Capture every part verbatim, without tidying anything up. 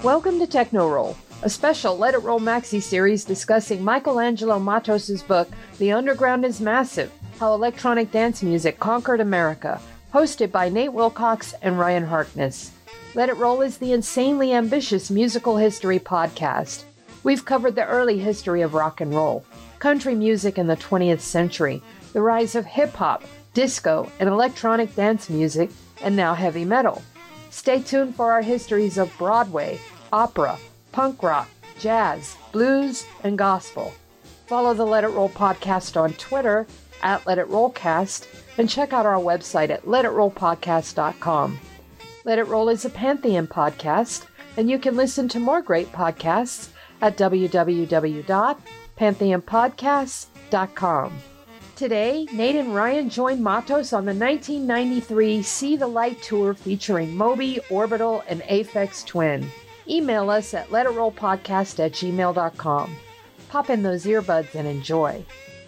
Welcome to Techno Roll, a special Let It Roll maxi series discussing Michelangelo Matos' book, The Underground is Massive, How Electronic Dance Music Conquered America, hosted by Nate Wilcox and Ryan Harkness. Let It Roll is the insanely ambitious musical history podcast. We've covered the early history of rock and roll, country music in the twentieth century, the rise of hip-hop, disco, and electronic dance music, and now heavy metal. Stay tuned for our histories of Broadway, opera, punk rock, jazz, blues, and gospel. Follow the Let It Roll podcast on Twitter at Let It Rollcast, and check out our website at let it roll podcast dot com. Let It Roll is a Pantheon podcast, and you can listen to more great podcasts at w w w dot pantheon podcasts dot com. Today, Nate and Ryan join Matos on the nineteen ninety-three See the Light Tour featuring Moby, Orbital, and Aphex Twin. Email us at let it roll podcast at gmail dot com. Pop in those earbuds and enjoy.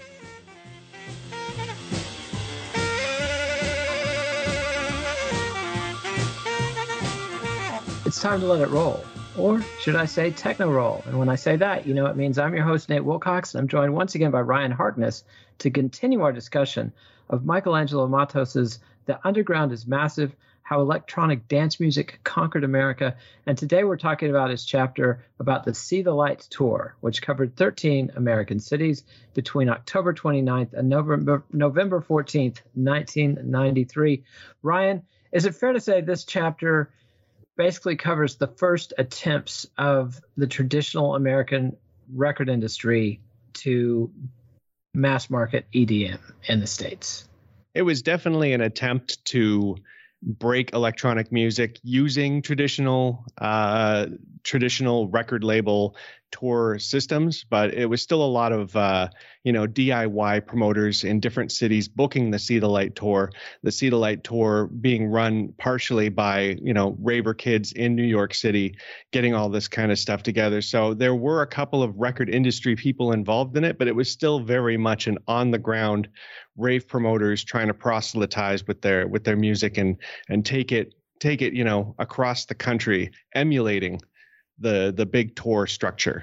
It's time to let it roll, or should I say techno roll? And when I say that, you know it means I'm your host, Nate Wilcox, and I'm joined once again by Ryan Harkness to continue our discussion of Michelangelo Matos' The Underground is Massive, How Electronic Dance Music Conquered America. And today we're talking about his chapter about the See the Light Tour, which covered thirteen American cities between October twenty-ninth and November, November fourteenth, nineteen ninety-three. Ryan, is it fair to say this chapter basically covers the first attempts of the traditional American record industry to mass market E D M in the States? It was definitely an attempt to break electronic music using traditional uh, traditional record label tour systems, but it was still a lot of uh, you know D I Y promoters in different cities booking the See the Light tour. The See the Light tour being run partially by you know raver kids in New York City, getting all this kind of stuff together. So there were a couple of record industry people involved in it, but it was still very much an on the ground rave promoters trying to proselytize with their with their music and and take it take it you know across the country, emulating the the big tour structure.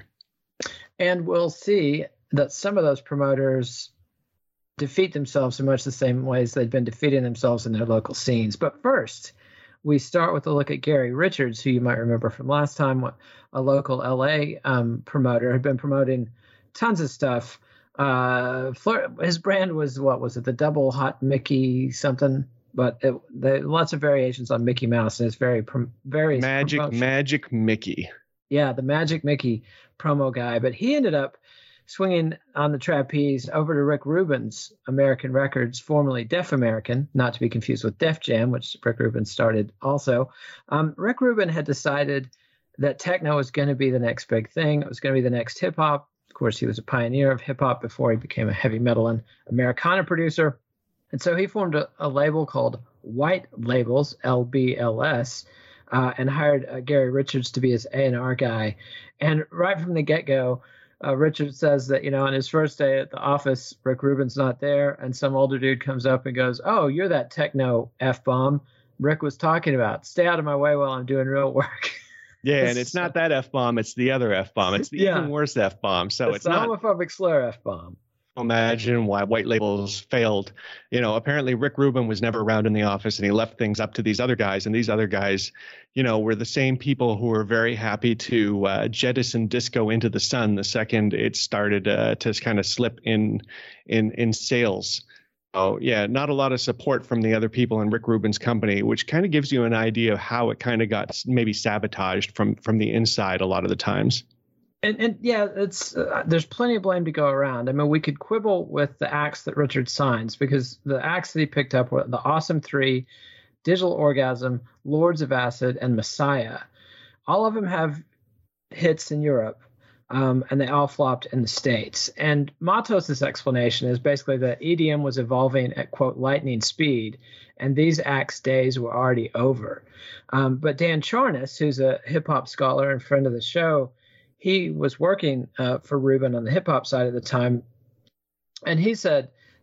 And we'll see that some of those promoters defeat themselves in much the same ways they'd been defeating themselves in their local scenes. But first, we start with a look at Gary Richards, who you might remember from last time, a local L A um, promoter, had been promoting tons of stuff. Uh, his brand was, what was it, the Double Hot Mickey something? But it, there lots of variations on Mickey Mouse, and it's very very Magic promotion. Magic Mickey. Yeah, the Magic Mickey promo guy. But he ended up swinging on the trapeze over to Rick Rubin's American Records, formerly Def American, not to be confused with Def Jam, which Rick Rubin started also. Um, Rick Rubin had decided that techno was going to be the next big thing. It was going to be the next hip hop. Of course, he was a pioneer of hip hop before he became a heavy metal and Americana producer. And so he formed a, a label called White Labels, L B L S, uh, and hired uh, Gary Richards to be his A and R guy. And right from the get-go, uh, Richards says that, you know, on his first day at the office, Rick Rubin's not there, and some older dude comes up and goes, "Oh, you're that techno F-bomb Rick was talking about. Stay out of my way while I'm doing real work." Yeah, and it's not that F-bomb, it's the other F-bomb. It's the yeah. even worse F-bomb. So it's, it's the not homophobic slur F-bomb. Imagine why White Labels failed. You know, apparently Rick Rubin was never around in the office, and he left things up to these other guys. And these other guys, you know, were the same people who were very happy to uh, jettison disco into the sun the second it started uh, to kind of slip in in in sales. So yeah, not a lot of support from the other people in Rick Rubin's company, which kind of gives you an idea of how it kind of got maybe sabotaged from from the inside a lot of the times. And, and yeah, it's uh, there's plenty of blame to go around. I mean, we could quibble with the acts that Richard signs, because the acts that he picked up were the Awesome Three, Digital Orgasm, Lords of Acid, and Messiah. All of them have hits in Europe, um, and they all flopped in the States. And Matos' explanation is basically that E D M was evolving at, quote, lightning speed, and these acts' days were already over. Um, but Dan Charnas, who's a hip-hop scholar and friend of the show, he was working uh, for Rubin on the hip hop side at the time. And he said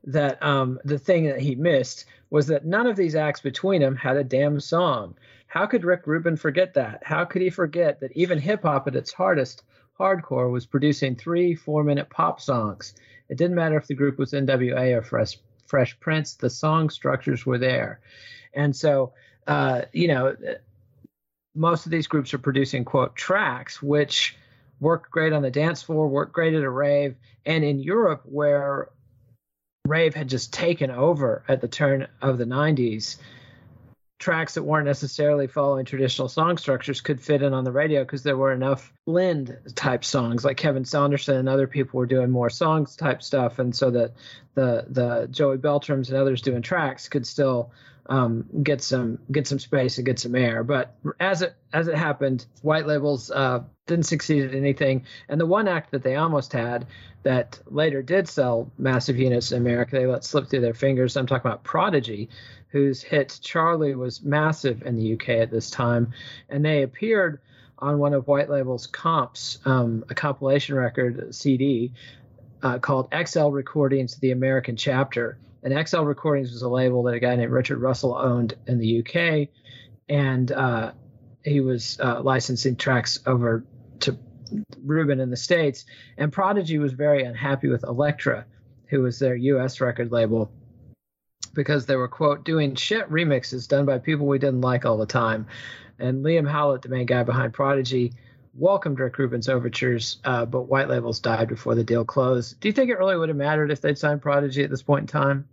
that um, the thing that he missed was that none of these acts between them had a damn song. How could Rick Rubin forget that? How could he forget that even hip hop at its hardest, hardcore, was producing three four-minute pop songs? It didn't matter if the group was N W A or Fresh, Fresh Prince. The song structures were there. And so, uh, you know, most of these groups are producing, quote, tracks, which work great on the dance floor, work great at a rave. And in Europe, where rave had just taken over at the turn of the nineties, tracks that weren't necessarily following traditional song structures could fit in on the radio because there were enough blend type songs, like Kevin Saunderson and other people were doing more songs type stuff, and so that the the Joey Beltrams and others doing tracks could still um, get some get some space and get some air. But as it as it happened, white labels uh, didn't succeed at anything, and the one act that they almost had that later did sell massive units in America, they let slip through their fingers. I'm talking about Prodigy, whose hit Charlie was massive in the U K at this time. And they appeared on one of White Label's comps, um, a compilation record C D uh, called X L Recordings, the American Chapter. And X L Recordings was a label that a guy named Richard Russell owned in the U K. And uh, he was uh, licensing tracks over to Rubin in the States. And Prodigy was very unhappy with Elektra, who was their U S record label, because they were, quote, doing shit remixes done by people we didn't like all the time. And Liam Howlett, the main guy behind Prodigy, welcomed Rick Rubin's overtures, uh, but White Labels died before the deal closed. Do you think it really would have mattered if they'd signed Prodigy at this point in time?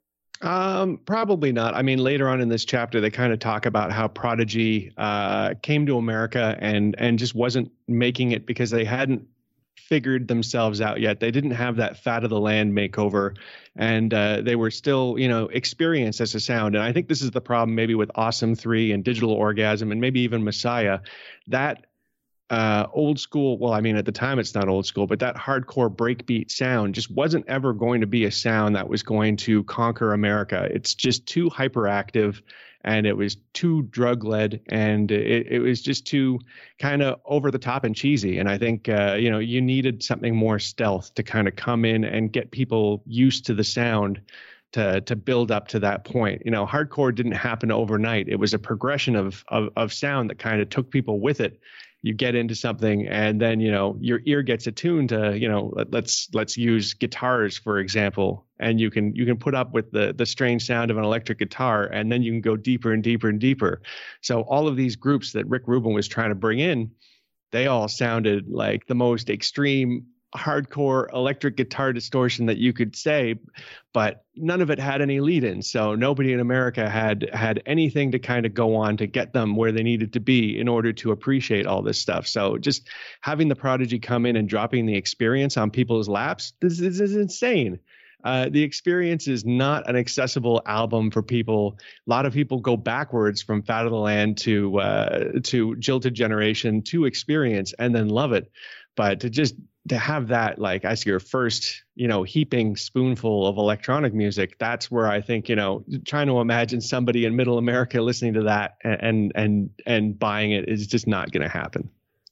Um, probably not. I mean, later on in this chapter, they kind of talk about how Prodigy uh, came to America and and just wasn't making it because they hadn't figured themselves out yet. They didn't have that fat of the land makeover, and uh, they were still, you know, experienced as a sound. And I think this is the problem maybe with Awesome three and Digital Orgasm and maybe even Messiah, that uh, old school, well, I mean, at the time it's not old school, but that hardcore breakbeat sound just wasn't ever going to be a sound that was going to conquer America. It's just too hyperactive, and it was too drug led, and it, it was just too kind of over the top and cheesy. And I think, uh, you know, you needed something more stealth to kind of come in and get people used to the sound to to build up to that point. You know, hardcore didn't happen overnight. It was a progression of of, of sound that kind of took people with it. You get into something, and then, you know, your ear gets attuned to, you know, let, let's let's use guitars, for example, and you can you can put up with the the strange sound of an electric guitar, and then you can go deeper and deeper and deeper. So all of these groups that Rick Rubin was trying to bring in, they all sounded like the most extreme hardcore electric guitar distortion that you could say, but none of it had any lead-in. So nobody in America had had anything to kind of go on to get them where they needed to be in order to appreciate all this stuff. So just having the Prodigy come in and dropping the Experience on people's laps, this, this is insane. Uh, the Experience is not an accessible album for people. A lot of people go backwards from Fat of the Land to uh, to Jilted Generation to Experience and then love it. But to just to have that, like, as your first, you know, heaping spoonful of electronic music, that's where I think, you know, trying to imagine somebody in middle America listening to that and and and buying it is just not going to happen.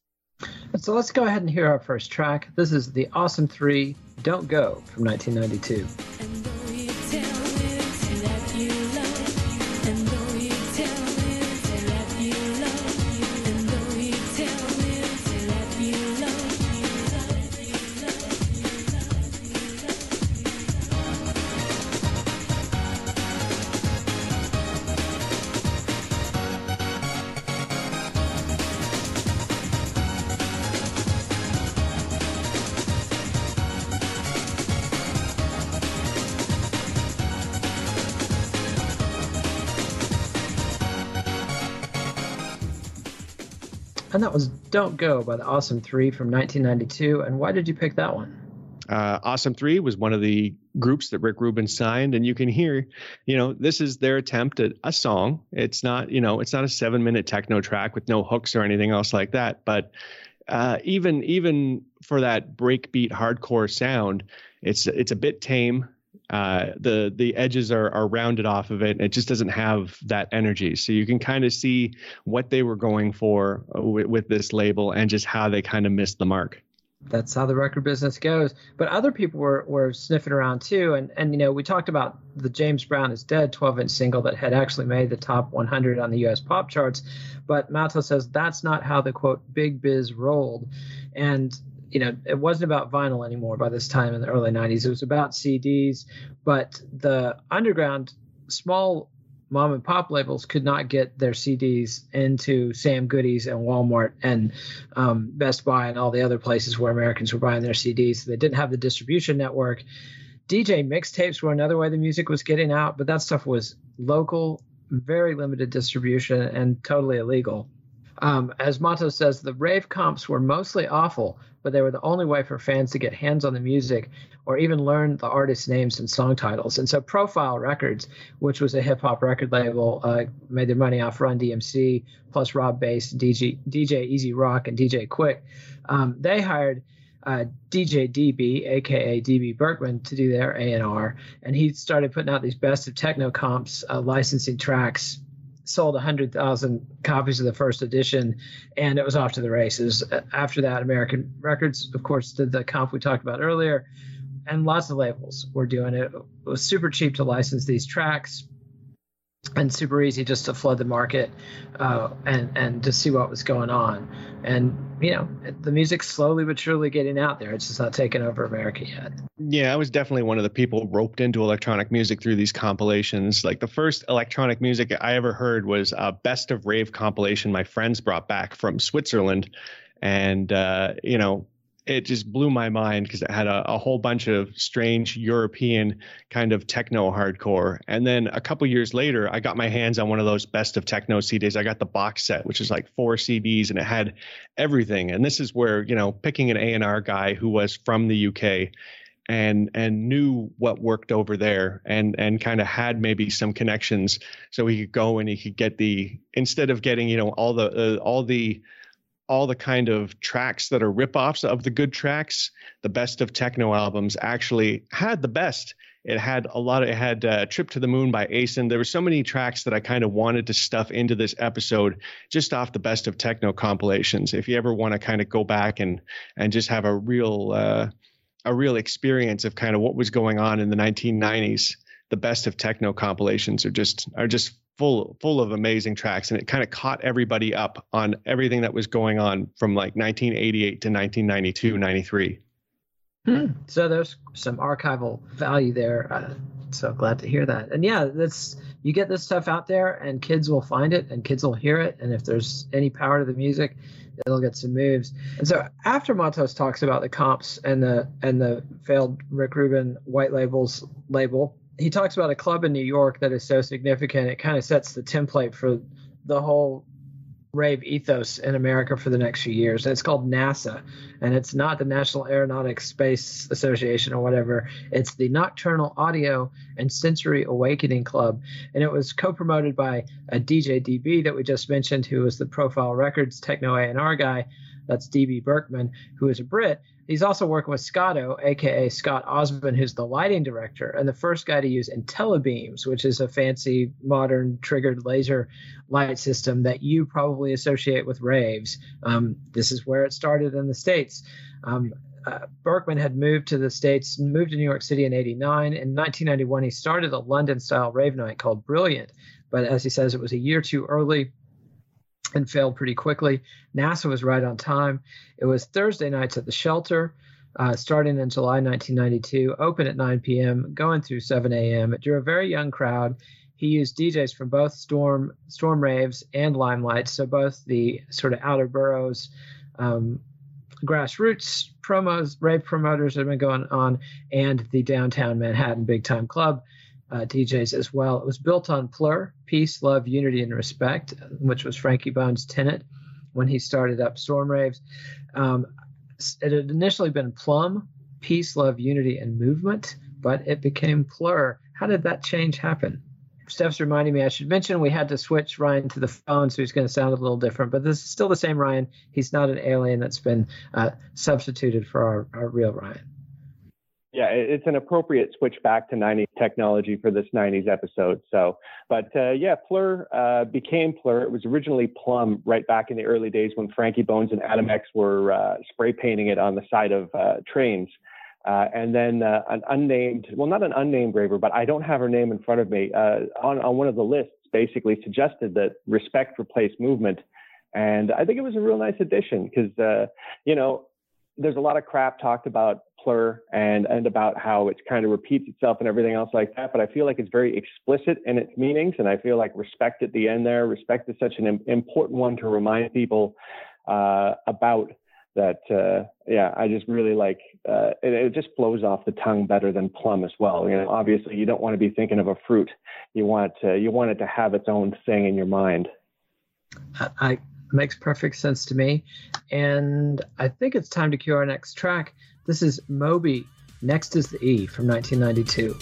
So let's go ahead and hear our first track. This is the Awesome three, Don't Go, from nineteen ninety-two. And that was Don't Go by the Awesome three from nineteen ninety-two. And why did you pick that one? Uh, Awesome three was one of the groups that Rick Rubin signed, and you can hear, you know, this is their attempt at a song. It's not, you know, it's not a seven minute techno track with no hooks or anything else like that. But uh, even even for that breakbeat hardcore sound, it's it's a bit tame. Uh, the the edges are are rounded off of it, and it just doesn't have that energy. So you can kind of see what they were going for with, with this label and just how they kind of missed the mark. that's how the record business goes. But other people were, were sniffing around too. And, and, you know, we talked about the James Brown is Dead twelve inch single that had actually made the top one hundred on the U S pop charts. But Matos says that's not how the, quote, big biz rolled. And, you know, it wasn't about vinyl anymore by this time in the early nineties. It was about C Ds. But the underground, small mom and pop labels could not get their C Ds into Sam Goody's and Walmart and um, Best Buy and all the other places where Americans were buying their C Ds. They didn't have the distribution network. D J mixtapes were another way the music was getting out, but that stuff was local, very limited distribution, and totally illegal. Um, as Matos says, the rave comps were mostly awful, but they were the only way for fans to get hands on the music or even learn the artists' names and song titles. And so Profile Records, which was a hip-hop record label, uh, made their money off Run D M C, plus Rob Bass, D J, D J Easy Rock, and D J Quick. Um, they hired uh, D J D B, a k a. D B Berkman, to do their A and R, and he started putting out these best of techno comps, uh, licensing tracks, sold one hundred thousand copies of the first edition, and it was off to the races. After that, American Records, of course, did the comp we talked about earlier, and lots of labels were doing it. It was super cheap to license these tracks and super easy just to flood the market uh, and, and to see what was going on. And, you know, the music's slowly but surely getting out there. It's just not taking over America yet. Yeah, I was definitely one of the people roped into electronic music through these compilations. Like the first electronic music I ever heard was a Best of Rave compilation my friends brought back from Switzerland. And, uh, you know, it just blew my mind because it had a, a whole bunch of strange European kind of techno hardcore. And then a couple years later, I got my hands on one of those Best of Techno C Ds. I got the box set, which is like four C Ds, and it had everything. And this is where, you know, picking an A and R guy who was from the U K and and knew what worked over there and and kind of had maybe some connections, so he could go and he could get the, instead of getting, you know, all the uh, all the all the kind of tracks that are ripoffs of the good tracks, the Best of Techno albums actually had the best. It had a lot of, it had uh, Trip to the Moon by Asen. There were so many tracks that I kind of wanted to stuff into this episode just off the Best of Techno compilations. If you ever want to kind of go back and, and just have a real, uh, a real experience of kind of what was going on in the nineteen nineties, the Best of Techno compilations are just, are just full full of amazing tracks, and it kind of caught everybody up on everything that was going on from like nineteen eighty-eight to nineteen ninety-two, ninety-three. Hmm. So there's some archival value there. Uh, so glad to hear that. And yeah, that's, you get this stuff out there and kids will find it and kids will hear it. And if there's any power to the music, it'll get some moves. And so after Matos talks about the comps and the and the failed Rick Rubin White Labels label, he talks about a club in New York that is so significant, it kind of sets the template for the whole rave ethos in America for the next few years. And it's called NASA, and it's not the National Aeronautics Space Association or whatever. It's the Nocturnal Audio and Sensory Awakening Club. And it was co-promoted by a D J D B that we just mentioned, who was the Profile Records techno A and R guy. That's D B Berkman, who is a Brit. He's also working with Scotto, a k a. Scott Osmond, who's the lighting director and the first guy to use IntelliBeams, which is a fancy, modern, triggered laser light system that you probably associate with raves. Um, this is where it started in the States. Um, uh, Berkman had moved to the States, moved to New York City in eighty-nine. In nineteen ninety-one, he started a London-style rave night called Brilliant. But as he says, it was a year too early and failed pretty quickly. NASA was right on time. It was Thursday nights at the Shelter, uh, starting in July nineteen ninety-two, open at nine p.m., going through seven a.m. It drew a very young crowd. He used D Js from both Storm, Storm Raves and Limelight, so both the sort of outer boroughs, um, grassroots promos, rave promoters that have been going on, and the downtown Manhattan big time club Uh, D Js as well. It was built on P L U R, Peace, Love, Unity, and Respect, which was Frankie Bones' tenet when he started up Storm Raves. Um, it had initially been Plum, Peace, Love, Unity, and Movement, but it became P L U R. How did that change happen? Steph's reminding me I should mention we had to switch Ryan to the phone, so he's going to sound a little different, but this is still the same Ryan. He's not an alien that's been uh, substituted for our, our real Ryan. Yeah, it's an appropriate switch back to nineties technology for this nineties episode. So, but uh, yeah, Plur uh, became Plur. It was originally Plum right back in the early days when Frankie Bones and Adam X were uh, spray painting it on the side of uh, trains. Uh, and then uh, an unnamed, well, not an unnamed raver, but I don't have her name in front of me, uh, on, on one of the lists basically suggested that Respect replaced Movement. And I think it was a real nice addition because, uh, you know, there's a lot of crap talked about Plur and, and about how it kind of repeats itself and everything else like that. But I feel like it's very explicit in its meanings. And I feel like Respect at the end there, Respect is such an important one to remind people uh, about that. Uh, yeah, I just really like, uh, it, it just flows off the tongue better than Plum as well. You know, obviously you don't want to be thinking of a fruit. You want to, you want it to have its own thing in your mind. I, I makes perfect sense to me. And I think it's time to cue our next track. This is Moby, Next is the E from nineteen ninety-two.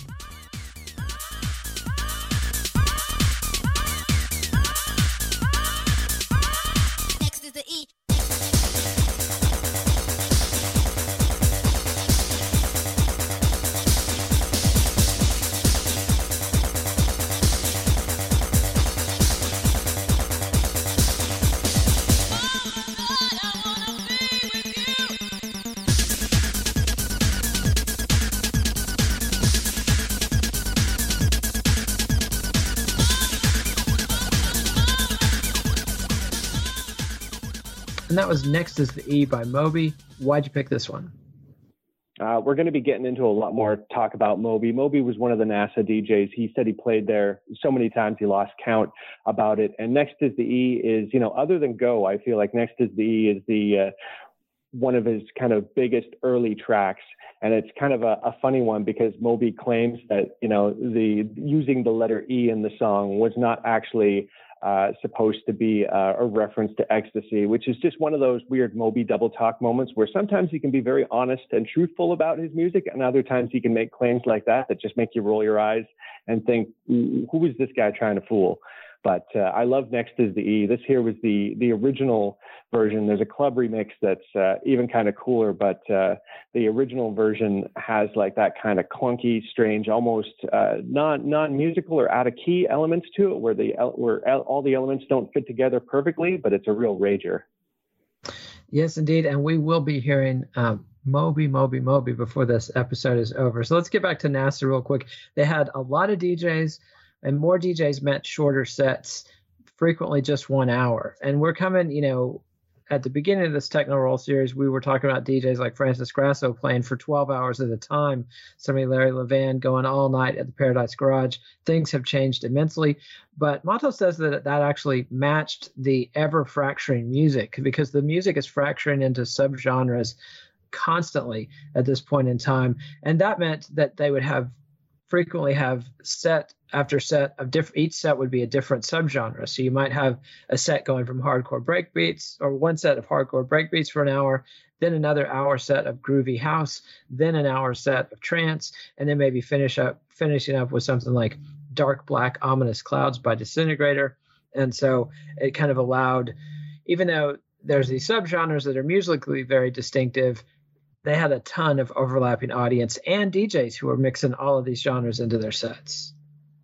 And that was Next is the E by Moby. Why'd you pick this one? Uh, we're going to be getting into a lot more talk about Moby. Moby was one of the NASA D Js. He said he played there so many times he lost count about it. And Next is the E is, you know, other than Go, I feel like Next is the E is the uh, one of his kind of biggest early tracks. And it's kind of a, a funny one because Moby claims that, you know, the using the letter E in the song was not actually Uh, supposed to be uh, a reference to ecstasy, which is just one of those weird Moby double talk moments where sometimes he can be very honest and truthful about his music, and other times he can make claims like that that just make you roll your eyes and think, who is this guy trying to fool? But uh, I love Next is the E. This here was the the original version. There's a club remix that's uh, even kind of cooler, but uh, the original version has like that kind of clunky, strange, almost uh, non non musical or out of key elements to it, where the where all the elements don't fit together perfectly. But it's a real rager. Yes, indeed, and we will be hearing um, Moby, Moby, Moby before this episode is over. So let's get back to NASA real quick. They had a lot of D Js. And more D Js meant shorter sets, frequently just one hour. And we're coming, you know, at the beginning of this Techno Roll series, we were talking about D Js like Francis Grasso playing for twelve hours at a time. Somebody, Larry Levan, going all night at the Paradise Garage. Things have changed immensely. But Matos says that that actually matched the ever-fracturing music because the music is fracturing into subgenres constantly at this point in time. And that meant that they would have frequently have set after set of different, each set would be a different subgenre. So you might have a set going from hardcore breakbeats, or one set of hardcore breakbeats for an hour, then another hour set of groovy house, then an hour set of trance, and then maybe finish up finishing up with something like Dark Black Ominous Clouds by Disintegrator. And so it kind of allowed, even though there's these subgenres that are musically very distinctive, they had a ton of overlapping audience and D Js who were mixing all of these genres into their sets.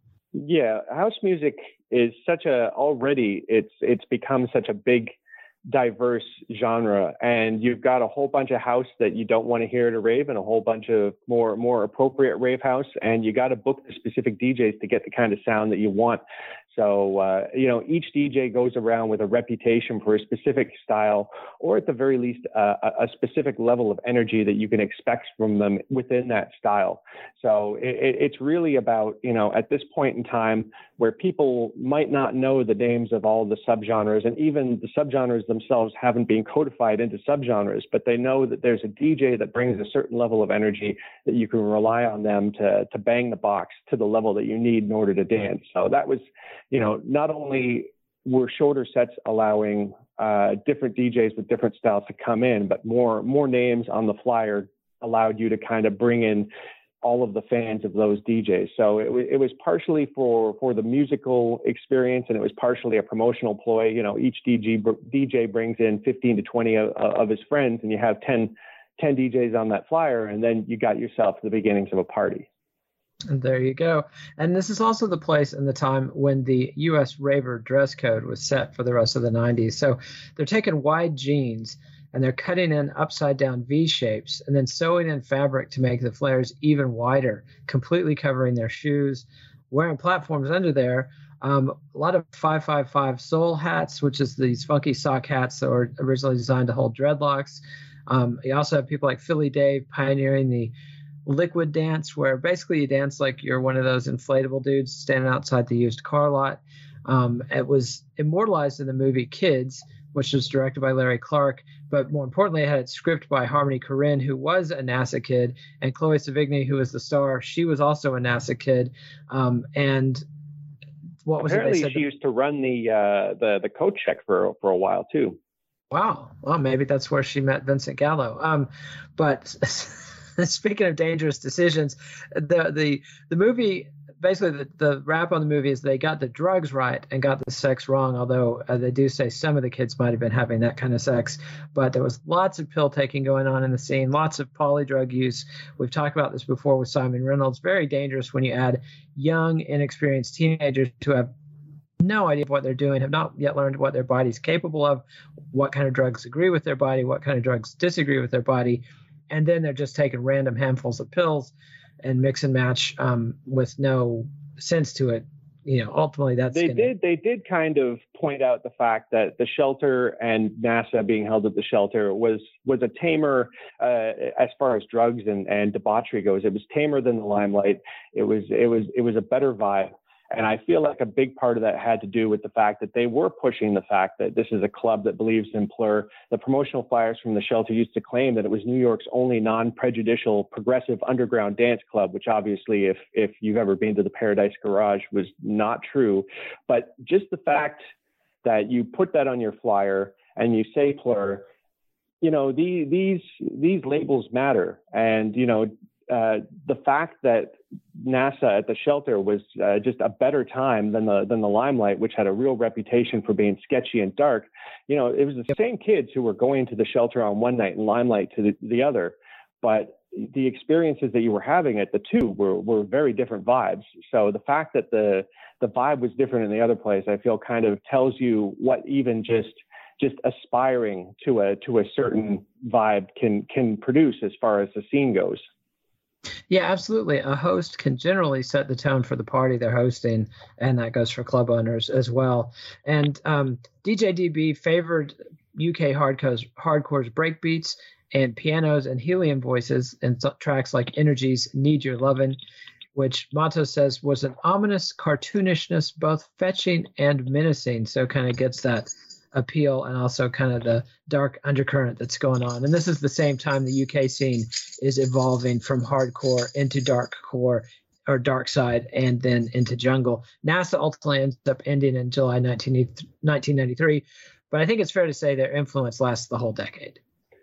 Yeah, house music is such a already it's it's become such a big, diverse genre, and you've got a whole bunch of house that you don't want to hear at a rave, and a whole bunch of more more appropriate rave house, and you got to book the specific D Js to get the kind of sound that you want. So, uh, you know, each D J goes around with a reputation for a specific style, or at the very least, uh, a specific level of energy that you can expect from them within that style. So it, it's really about, you know, at this point in time where people might not know the names of all the subgenres, and even the subgenres themselves haven't been codified into subgenres, but they know that there's a D J that brings a certain level of energy that you can rely on them to, to bang the box to the level that you need in order to dance. So that was, you know, not only were shorter sets allowing uh, different D Js with different styles to come in, but more more names on the flyer allowed you to kind of bring in all of the fans of those D Js. So it, w- it was partially for for the musical experience, and it was partially a promotional ploy. You know, each D J, D J brings in fifteen to twenty of, of his friends, and you have ten, ten D Js on that flyer, and then you got yourself the beginnings of a party. And there you go. And this is also the place and the time when the U S raver dress code was set for the rest of the nineties. So they're taking wide jeans and they're cutting in upside down V shapes and then sewing in fabric to make the flares even wider, completely covering their shoes, wearing platforms under there. Um, a lot of five five five soul hats, which is these funky sock hats that were originally designed to hold dreadlocks. Um, you also have people like Philly Dave pioneering the liquid dance, where basically you dance like you're one of those inflatable dudes standing outside the used car lot. Um, it was immortalized in the movie Kids, which was directed by Larry Clark, but more importantly, it had its script by Harmony Korine, who was a NASA kid, and Chloe Sevigny, who was the star. She was also a NASA kid. Um, and what was Apparently it? Apparently, she used to run the uh, the the coat check for for a while too. Wow. Well, maybe that's where she met Vincent Gallo. Um, but speaking of dangerous decisions, the the the movie, basically the, the wrap on the movie is they got the drugs right and got the sex wrong, although uh, they do say some of the kids might have been having that kind of sex. But there was lots of pill taking going on in the scene, lots of polydrug use. We've talked about this before with Simon Reynolds. Very dangerous when you add young, inexperienced teenagers who have no idea what they're doing, have not yet learned what their body's capable of, what kind of drugs agree with their body, what kind of drugs disagree with their body. And then they're just taking random handfuls of pills and mix and match um, with no sense to it. You know, ultimately that's they gonna... did they did kind of point out the fact that the shelter and NASA being held at the shelter was was a tamer uh, as far as drugs and, and debauchery goes. It was tamer than the Limelight. It was it was it was a better vibe. And I feel like a big part of that had to do with the fact that they were pushing the fact that this is a club that believes in plur. The promotional flyers from the shelter used to claim that it was New York's only non-prejudicial progressive underground dance club, which obviously, if if you've ever been to the Paradise Garage, was not true. But just the fact that you put that on your flyer and you say plur, you know, the, these these labels matter. And, you know, uh, the fact that NASA at the shelter was uh, just a better time than the than the Limelight, which had a real reputation for being sketchy and dark. You know, it was the same kids who were going to the shelter on one night and Limelight to the, the other, but the experiences that you were having at the two were were very different vibes. So the fact that the the vibe was different in the other place, I feel kind of tells you what even just just aspiring to a to a certain vibe can can produce as far as the scene goes. Yeah, absolutely. A host can generally set the tone for the party they're hosting, and that goes for club owners as well. And um, D J D B favored U K hardcore's, hardcore's breakbeats and pianos and helium voices in tracks like Energy's Need Your Lovin', which Matos says was an ominous cartoonishness, both fetching and menacing. So kind of gets that appeal and also kind of the dark undercurrent that's going on. And this is the same time the U K scene is evolving from hardcore into darkcore or dark side and then into jungle. NASA ultimately ends up ending in July nineteen ninety-three, but I think it's fair to say their influence lasts the whole decade.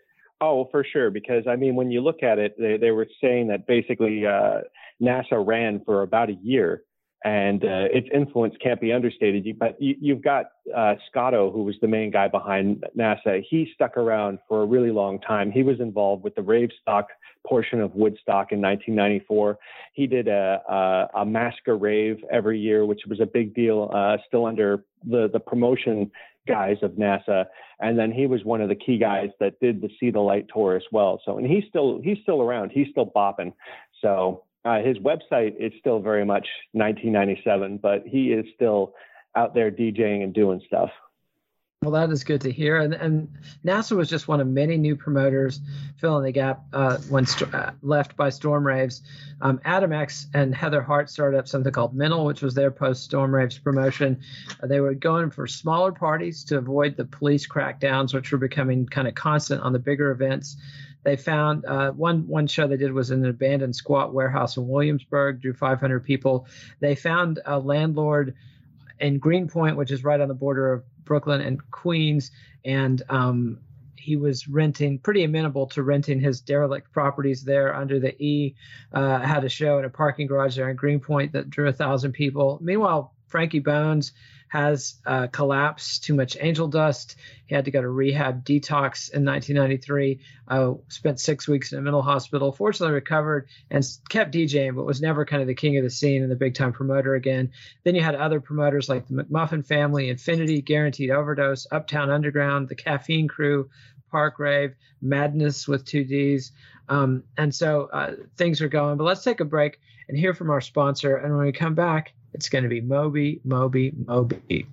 Oh, for sure. Because I mean, when you look at it, they, they were saying that basically uh, NASA ran for about a year. And uh, its influence can't be understated. But you, you've got uh, Scotto, who was the main guy behind NASA. He stuck around for a really long time. He was involved with the rave stock portion of Woodstock in nineteen ninety-four. He did a, a, a masquerade every year, which was a big deal, uh, still under the, the promotion guys of NASA. And then he was one of the key guys that did the See the Light tour as well. So, and he's still he's still around. He's still bopping. So. Uh, his website is still very much nineteen ninety-seven, but he is still out there DJing and doing stuff. Well, that is good to hear. And, and NASA was just one of many new promoters filling the gap uh, when st- uh, left by Storm Raves. Um, Adam X and Heather Hart started up something called Mental, which was their post-Storm Raves promotion. Uh, they were going for smaller parties to avoid the police crackdowns, which were becoming kind of constant on the bigger events. They found uh, one one show they did was in an abandoned squat warehouse in Williamsburg, drew five hundred people. They found a landlord in Greenpoint, which is right on the border of Brooklyn and Queens, and um, he was renting, pretty amenable to renting his derelict properties there under the E. Uh, had a show in a parking garage there in Greenpoint that drew a thousand people. Meanwhile, Frankie Bones has uh, collapsed, too much angel dust. He had to go to rehab detox in nineteen ninety-three. Uh, spent six weeks in a mental hospital. Fortunately recovered and kept DJing, but was never kind of the king of the scene and the big time promoter again. Then you had other promoters like the McMuffin Family, Infinity, Guaranteed Overdose, Uptown Underground, the Caffeine Crew, Park Rave, Madness with two D's. Um, and so uh, things are going. But let's take a break and hear from our sponsor. And when we come back, it's going to be Moby, Moby, Moby.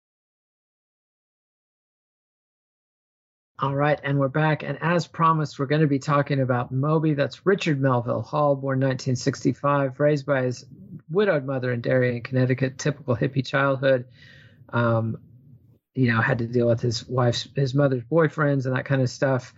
All right, and we're back. And as promised, we're going to be talking about Moby. That's Richard Melville Hall, born nineteen sixty-five, raised by his widowed mother in Darien, Connecticut. Typical hippie childhood. Um, you know, had to deal with his wife's, his mother's boyfriends and that kind of stuff.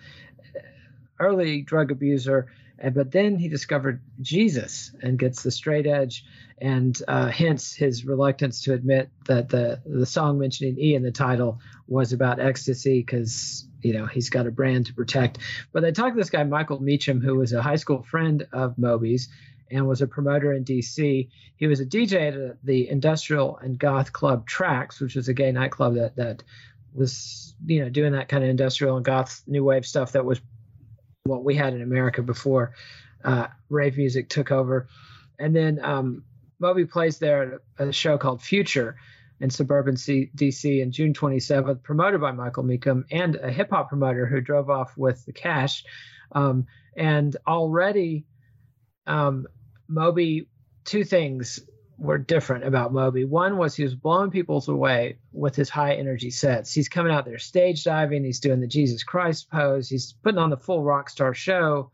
Early drug abuser. And, but then he discovered Jesus and gets the straight edge, and uh, hence his reluctance to admit that the the song mentioning E in the title was about ecstasy, because you know he's got a brand to protect. But they talked to this guy Michael Meacham, who was a high school friend of Moby's and was a promoter in D C. He was a D J at the Industrial and Goth Club Trax, which was a gay nightclub that that was you know doing that kind of industrial and goth new wave stuff that was what we had in America before uh, rave music took over. And then um, Moby plays there at a show called Future in suburban C- D C on June twenty-seventh, promoted by Michael Meacham and a hip hop promoter who drove off with the cash. Um, and already um, Moby, two things were different about Moby. One was he was blowing people away with his high energy sets. He's coming out there stage diving. He's doing the Jesus Christ pose. He's putting on the full rock star show.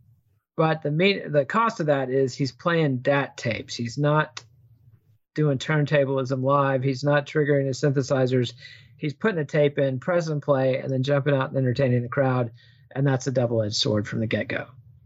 But the main, the cost of that is he's playing D A T tapes. He's not doing turntablism live. He's not triggering his synthesizers. He's putting a tape in, press and play, and then jumping out and entertaining the crowd. And that's a double-edged sword from the get-go.